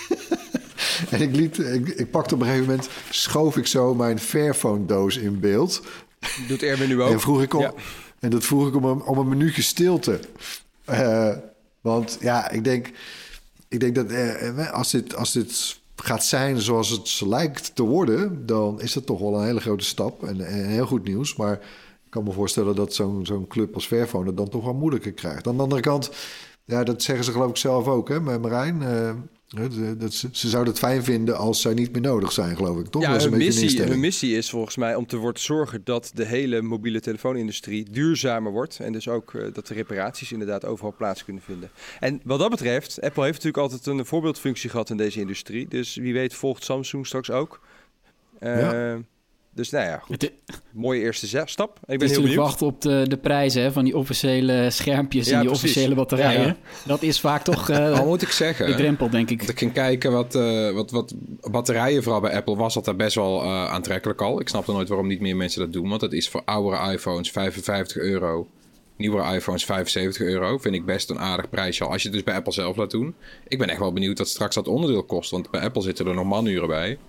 en ik, liet, ik, ik pakte op een gegeven moment... schoof ik zo mijn Fairphone-doos in beeld. Doet Erwin nu ook. En, vroeg ik om, ja. en dat vroeg ik om een, om een minuutje stilte. Uh, want ja, ik denk, ik denk dat uh, als, dit, als dit gaat zijn zoals het lijkt te worden... dan is dat toch wel een hele grote stap en, en heel goed nieuws. Maar... ik kan me voorstellen dat zo'n zo'n club als Fairphone het dan toch wel moeilijker krijgt. Aan de andere kant, ja, dat zeggen ze geloof ik zelf ook, hè, met Marijn. Uh, dat ze, ze zouden het fijn vinden als zij niet meer nodig zijn, geloof ik. Toch? Ja, dat is hun, een missie, een hun missie is volgens mij om ervoor te zorgen dat de hele mobiele telefoonindustrie duurzamer wordt. En dus ook uh, dat de reparaties inderdaad overal plaats kunnen vinden. En wat dat betreft, Apple heeft natuurlijk altijd een voorbeeldfunctie gehad in deze industrie. Dus wie weet volgt Samsung straks ook. Uh, ja. Dus nou ja, goed. Mooie eerste stap. Ik ben het is heel benieuwd. wachten op de, de prijzen hè, van die officiële schermpjes ja, en die precies. officiële batterijen. Ja, ja. Dat is vaak toch uh, al moet ik zeggen, de drempel, denk ik. Want ik ging kijken wat, uh, wat, wat batterijen, vooral bij Apple, was altijd best wel uh, aantrekkelijk al. Ik snapte nooit waarom niet meer mensen dat doen. Want het is voor oudere iPhones vijfenvijftig euro. Nieuwere iPhones vijfenzeventig euro. Vind ik best een aardig prijsje al. Als je het dus bij Apple zelf laat doen. Ik ben echt wel benieuwd wat straks dat onderdeel kost. Want bij Apple zitten er nog manuren bij.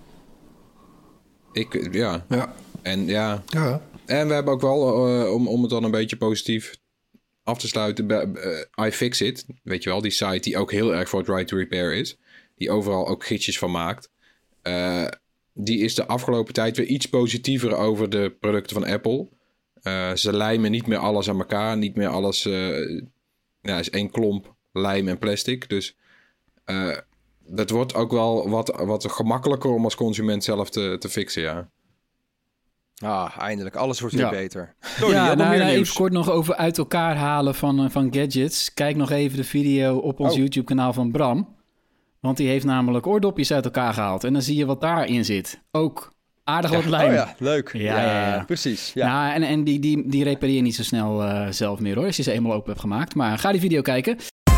Ik, ja. ja. En ja. ja. En we hebben ook wel, uh, om, om het dan een beetje positief af te sluiten, bij uh, iFixit, weet je wel, die site die ook heel erg voor het Right to Repair is, die overal ook gidsjes van maakt. Uh, die is de afgelopen tijd weer iets positiever over de producten van Apple. Uh, ze lijmen niet meer alles aan elkaar, niet meer alles, uh, ja, is één klomp lijm en plastic. Dus uh, dat wordt ook wel wat, wat gemakkelijker om als consument zelf te, te fixen, ja. Ah, eindelijk. Alles wordt weer ja. beter. Tony, ja, nou, nou, even kort nog over uit elkaar halen van, uh, van gadgets. Kijk nog even de video op ons oh. YouTube-kanaal van Bram. Want die heeft namelijk oordopjes uit elkaar gehaald. En dan zie je wat daarin zit. Ook aardig ja. wat lijm. Oh ja, leuk. Ja, ja, ja, ja. precies. Ja. Nou, en en die, die, die repareer je niet zo snel uh, zelf meer hoor, als je ze eenmaal open hebt gemaakt. Maar ga die video kijken.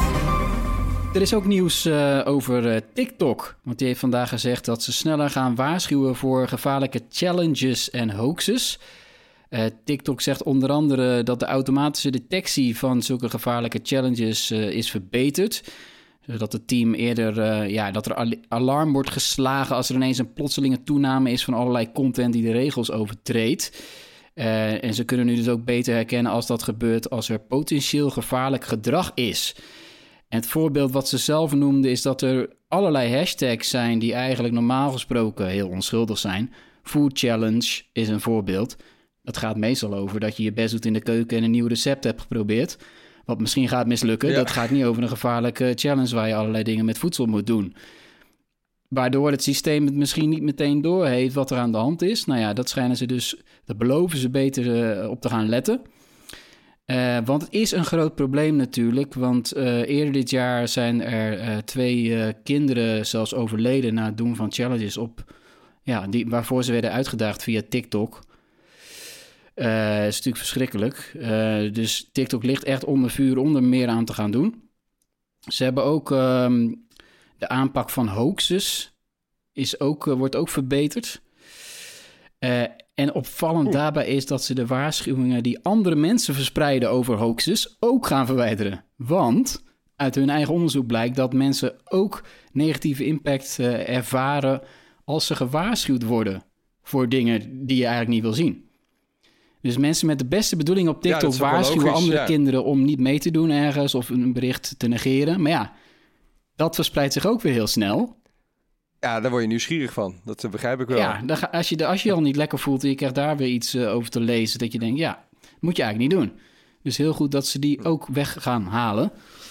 Er is ook nieuws uh, over uh, TikTok. Want die heeft vandaag gezegd dat ze sneller gaan waarschuwen voor gevaarlijke challenges en hoaxes. Uh, TikTok zegt onder andere dat de automatische detectie van zulke gevaarlijke challenges uh, is verbeterd. Zodat het team eerder, uh, ja, dat er al- alarm wordt geslagen als er ineens een plotselinge toename is van allerlei content die de regels overtreedt. Uh, en ze kunnen nu dus ook beter herkennen als dat gebeurt als er potentieel gevaarlijk gedrag is. En het voorbeeld wat ze zelf noemden is dat er allerlei hashtags zijn die eigenlijk normaal gesproken heel onschuldig zijn. Food challenge is een voorbeeld. Dat gaat meestal over dat je je best doet in de keuken en een nieuw recept hebt geprobeerd. Wat misschien gaat mislukken. Ja. Dat gaat niet over een gevaarlijke challenge waar je allerlei dingen met voedsel moet doen. Waardoor het systeem het misschien niet meteen doorheeft wat er aan de hand is. Nou ja, dat schijnen ze dus, dat beloven ze beter uh, op te gaan letten. Uh, want het is een groot probleem natuurlijk. Want uh, eerder dit jaar zijn er uh, twee uh, kinderen zelfs overleden na het doen van challenges op, ja, die, waarvoor ze werden uitgedaagd via TikTok. Dat uh, is natuurlijk verschrikkelijk. Uh, dus TikTok ligt echt onder vuur om er meer aan te gaan doen. Ze hebben ook um, de aanpak van hoaxes is ook, uh, wordt ook verbeterd. Uh, en opvallend Oeh. daarbij is dat ze de waarschuwingen die andere mensen verspreiden over hoaxes ook gaan verwijderen. Want uit hun eigen onderzoek blijkt dat mensen ook negatieve impact uh, ervaren als ze gewaarschuwd worden voor dingen die je eigenlijk niet wil zien. Dus mensen met de beste bedoeling op TikTok ja, waarschuwen logisch, andere ja. kinderen om niet mee te doen ergens of een bericht te negeren. Maar ja, dat verspreidt zich ook weer heel snel. Ja, daar word je nieuwsgierig van. Dat begrijp ik wel. Ja, dan ga, als, je, als je je al niet lekker voelt en je krijgt daar weer iets uh, over te lezen, dat je denkt, ja, moet je eigenlijk niet doen. Dus heel goed dat ze die ook weg gaan halen.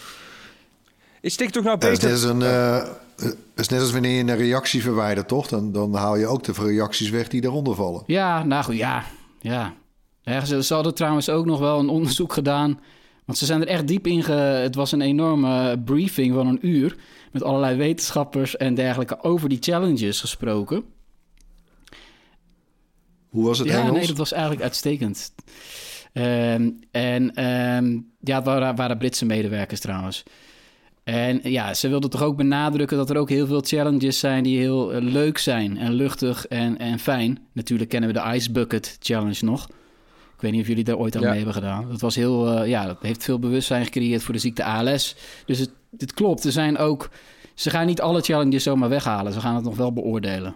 Is TikTok nou beter? Het is, een, uh, het is net als wanneer je een reactie verwijdert, toch? Dan, dan haal je ook de reacties weg die daaronder vallen. Ja, nou goed, ja. ja. ja ze, ze hadden trouwens ook nog wel een onderzoek gedaan. Want ze zijn er echt diep in ge... Het was een enorme briefing van een uur met allerlei wetenschappers en dergelijke over die challenges gesproken. Hoe was het Ja, Engels? nee, dat was eigenlijk uitstekend. Um, en um, ja, het waren, waren Britse medewerkers trouwens. En ja, ze wilden toch ook benadrukken dat er ook heel veel challenges zijn die heel uh, leuk zijn en luchtig en, en fijn. Natuurlijk kennen we de Ice Bucket Challenge nog. Ik weet niet of jullie daar ooit aan ja. mee hebben gedaan. Dat was heel, uh, ja, dat heeft veel bewustzijn gecreëerd voor de ziekte A L S. Dus het, het klopt. Er zijn ook, ze gaan niet alle challenges zomaar weghalen. Ze gaan het nog wel beoordelen.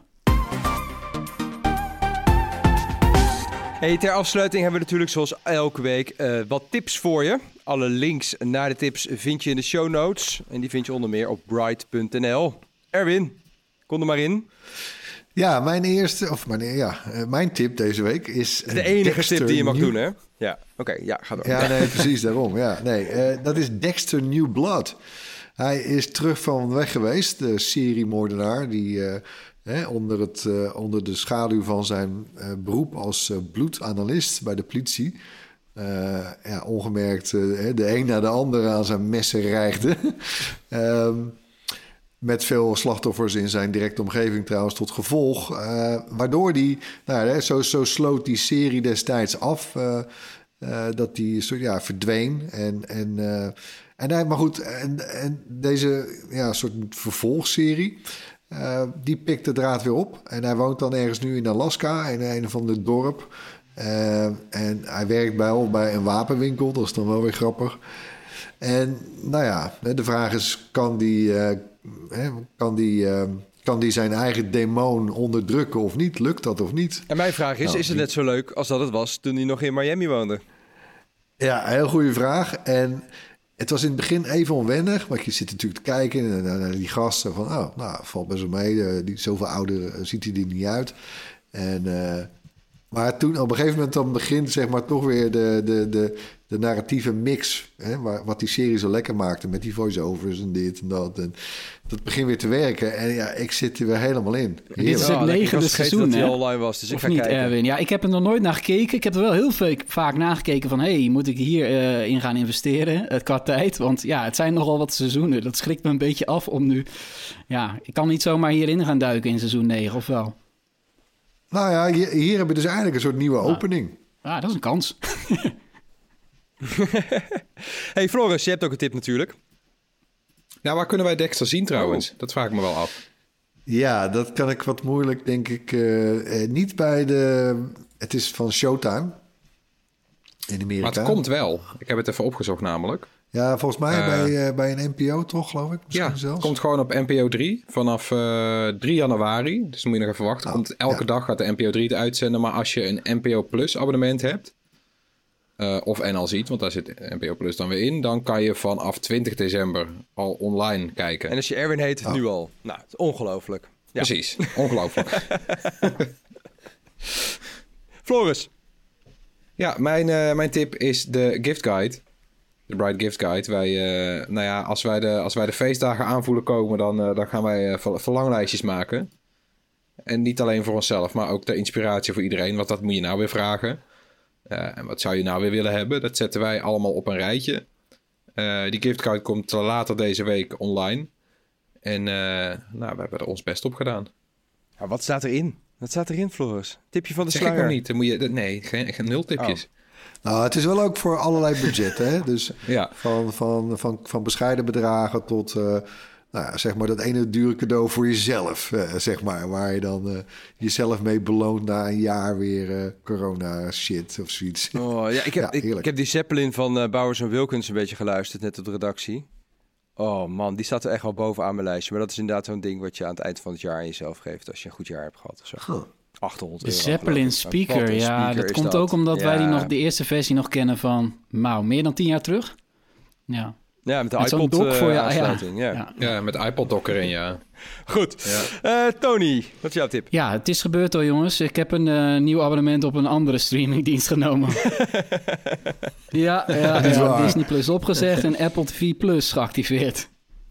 Hey, ter afsluiting hebben we natuurlijk zoals elke week uh, wat tips voor je. Alle links naar de tips vind je in de show notes. En die vind je onder meer op bright punt n l. Erwin, kom er maar in. Ja, mijn eerste, of mijn, ja, mijn tip deze week is... De enige Dexter tip die je mag New... doen, hè? Ja, oké, okay, ja, ga door. Ja, nee, precies, daarom. Ja, nee, uh, dat is Dexter New Blood. Hij is terug van weg geweest, de seriemoordenaar die uh, hè, onder, het, uh, onder de schaduw van zijn uh, beroep als uh, bloedanalist bij de politie... Uh, ja, ongemerkt uh, de een na de ander aan zijn messen reigde. um, Met veel slachtoffers in zijn directe omgeving trouwens tot gevolg. Uh, waardoor die, nou, hè, zo, zo sloot die serie destijds af. Uh, uh, dat die ja, verdween. En, en, uh, en hij, maar goed, en, en deze ja, soort vervolgserie... Uh, die pikt de draad weer op. En hij woont dan ergens nu in Alaska, in een van de dorp... Uh, en hij werkt bij, bij een wapenwinkel, dat is dan wel weer grappig. En nou ja, de vraag is, kan die, uh, kan die, uh, kan die zijn eigen demon onderdrukken of niet? Lukt dat of niet? En mijn vraag is, nou, is het net zo leuk als dat het was toen hij nog in Miami woonde? Ja, heel goede vraag. En het was in het begin even onwennig, want je zit natuurlijk te kijken naar die gasten van, oh, nou, valt best wel mee. Die, zoveel ouder ziet hij er niet uit. En... Uh, Maar toen op een gegeven moment dan begint zeg maar toch weer de, de, de, de narratieve mix. Hè, wat die serie zo lekker maakte met die voice-overs en dit en dat. En dat begint weer te werken. En ja, ik zit er weer helemaal in. Dit is het negende seizoen, dat hè? hij online was, dus ik of ga niet, kijken. Erwin? Ja, ik heb er nog nooit naar gekeken. Ik heb er wel heel veel, vaak naar gekeken van... hé, hey, moet ik hier uh, in gaan investeren uh, qua tijd? Want ja, het zijn nogal wat seizoenen. Dat schrikt me een beetje af om nu... Ja, ik kan niet zomaar hierin gaan duiken in seizoen negen, of wel? Nou ja, hier, hier heb je dus eigenlijk een soort nieuwe nou, opening. Ja, dat is een kans. Hey Floris, je hebt ook een tip natuurlijk. Ja, waar kunnen wij Dexter zien trouwens? Oh. Dat vraag ik me wel af. Ja, dat kan ik wat moeilijk, denk ik. Uh, uh, niet bij de... Het is van Showtime in Amerika. Maar het komt wel. Ik heb het even opgezocht namelijk. Ja, volgens mij uh, bij, uh, bij een N P O toch, geloof ik? Misschien ja, zelfs. Het komt gewoon op N P O drie vanaf uh, drie januari. Dus dan moet je nog even wachten. Oh, komt, elke ja. dag gaat de N P O drie het uitzenden. Maar als je een N P O Plus abonnement hebt... Uh, of N L ziet, want daar zit N P O Plus dan weer in... dan kan je vanaf twintig december al online kijken. En als je Erwin heet, oh. nu al. Nou, het is ongelooflijk. Ja. Precies, ongelooflijk. Floris. Ja, mijn, uh, mijn tip is de gift guide. De Bright Gift Guide. Wij, uh, nou ja, als wij, de, als wij de feestdagen aanvoelen komen... dan, uh, dan gaan wij uh, verlanglijstjes maken. En niet alleen voor onszelf, maar ook ter inspiratie voor iedereen. Want dat moet je nou weer vragen... Uh, en wat zou je nou weer willen hebben? Dat zetten wij allemaal op een rijtje. Uh, die giftcard komt later deze week online. En uh, nou, we hebben er ons best op gedaan. Ja, wat staat erin? Wat staat erin, Floris? Tipje van de zeg sluier? Ik nog niet. Dan moet je, nee, geen, geen nul tipjes. Oh. Nou, het is wel ook voor allerlei budgetten. Hè? Dus ja. van, van, van, van bescheiden bedragen tot... Uh, Nou ja, zeg maar dat ene dure cadeau voor jezelf, uh, zeg maar. Waar je dan uh, jezelf mee beloont na een jaar weer uh, corona shit of zoiets. Oh, ja, ik, heb, ja, ik, ik heb die Zeppelin van uh, Bowers en Wilkins een beetje geluisterd, net op de redactie. Oh man, die staat er echt wel bovenaan mijn lijstje. Maar dat is inderdaad zo'n ding wat je aan het eind van het jaar aan jezelf geeft... als je een goed jaar hebt gehad of zo. Huh. achthonderd euro. De Zeppelin speaker, ja. Speaker dat komt dat. ook omdat ja. wij die nog de eerste versie nog kennen van... nou, meer dan tien jaar terug. Ja. Ja, met de met iPod uh, voor je, aansluiting. Ja. Ja. ja, met iPod dock erin, ja. Goed. Ja. Uh, Tony, wat is jouw tip? Ja, het is gebeurd al, jongens. Ik heb een uh, nieuw abonnement op een andere streamingdienst genomen. ja, ja, ja Disney Plus opgezegd en Apple T V Plus geactiveerd.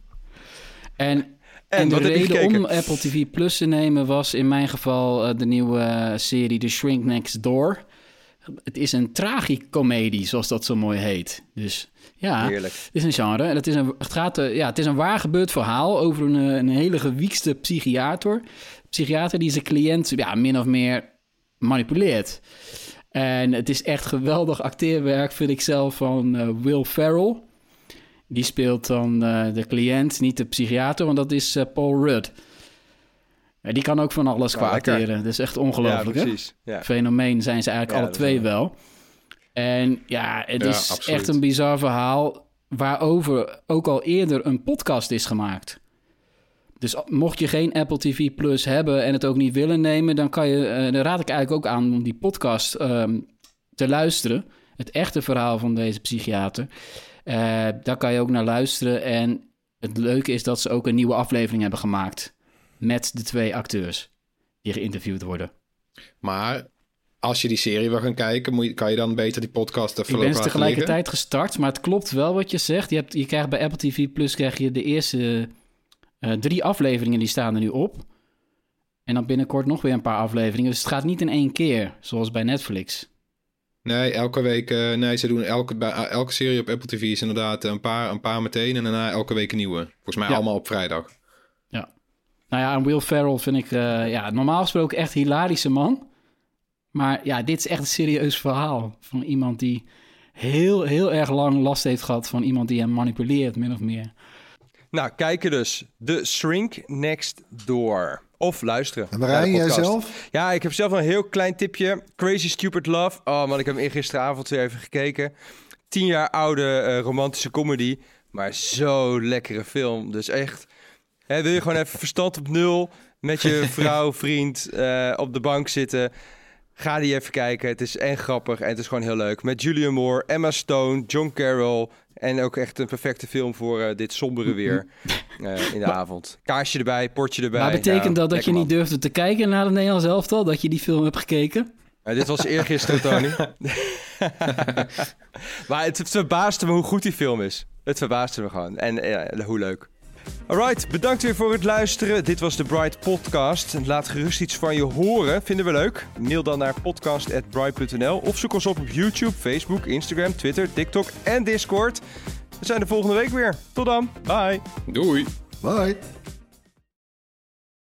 En, en, en de reden om Apple T V Plus te nemen was in mijn geval uh, de nieuwe uh, serie The Shrink Next Door. Het is een tragicomedie, zoals dat zo mooi heet. Dus... Ja, Heerlijk. Het is een genre. Het is een, het gaat, ja, het is een waar gebeurd verhaal over een, een hele gewiekste psychiater. Psychiater die zijn cliënt ja, min of meer manipuleert. En het is echt geweldig acteerwerk, vind ik zelf, van uh, Will Ferrell. Die speelt dan uh, de cliënt, niet de psychiater, want dat is uh, Paul Rudd. Ja, die kan ook van alles qua acteren. Dat is echt ongelooflijk, ja, precies. Hè? Ja. Fenomeen zijn ze eigenlijk ja, alle twee wel. wel. En ja, het ja, is absoluut. echt een bizar verhaal... waarover ook al eerder een podcast is gemaakt. Dus mocht je geen Apple T V Plus hebben... en het ook niet willen nemen... dan, kan je, uh, dan raad ik eigenlijk ook aan om die podcast um, te luisteren. Het echte verhaal van deze psychiater. Uh, daar kan je ook naar luisteren. En het leuke is dat ze ook een nieuwe aflevering hebben gemaakt... met de twee acteurs die geïnterviewd worden. Maar... als je die serie wil gaan kijken, moet je, kan je dan beter die podcast even laten liggen? Ik ben tegelijkertijd gestart, maar het klopt wel wat je zegt. Je, hebt, je krijgt bij Apple T V Plus krijg je de eerste uh, drie afleveringen, die staan er nu op. En dan binnenkort nog weer een paar afleveringen. Dus het gaat niet in één keer, zoals bij Netflix. Nee, elke week, uh, nee, ze doen elke, bij elke serie op Apple T V is inderdaad een paar, een paar meteen en daarna elke week een nieuwe. Volgens mij ja. allemaal op vrijdag. Ja. Nou ja, en Will Ferrell vind ik uh, ja, normaal gesproken echt hilarische man. Maar ja, dit is echt een serieus verhaal van iemand die heel, heel erg lang last heeft gehad van iemand die hem manipuleert, min of meer. Nou, kijken dus. The Shrink Next Door. Of luisteren. En Marijn, jij zelf? Ja, ik heb zelf een heel klein tipje. Crazy Stupid Love. Oh man, ik heb hem gisteravond weer even gekeken. Tien jaar oude uh, romantische comedy. Maar zo lekkere film. Dus echt, hè, wil je gewoon even verstand op nul... met je vrouw, vriend uh, op de bank zitten... Ga die even kijken. Het is en grappig en het is gewoon heel leuk. Met Julianne Moore, Emma Stone, John Carroll. En ook echt een perfecte film voor uh, dit sombere weer uh, in de maar, avond. Kaarsje erbij, portje erbij. Maar betekent ja, dat dat je man. niet durfde te kijken naar het Nederlands elftal? Dat je die film hebt gekeken? Ja, dit was eergisteren, Tony. Maar het, het verbaasde me hoe goed die film is. Het verbaasde me gewoon. En uh, hoe leuk. Alright, bedankt weer voor het luisteren. Dit was de Bright Podcast. Laat gerust iets van je horen. Vinden we leuk? Mail dan naar podcast at bright punt n l of zoek ons op op YouTube, Facebook, Instagram, Twitter, TikTok en Discord. We zijn de volgende week weer. Tot dan. Bye. Doei. Bye.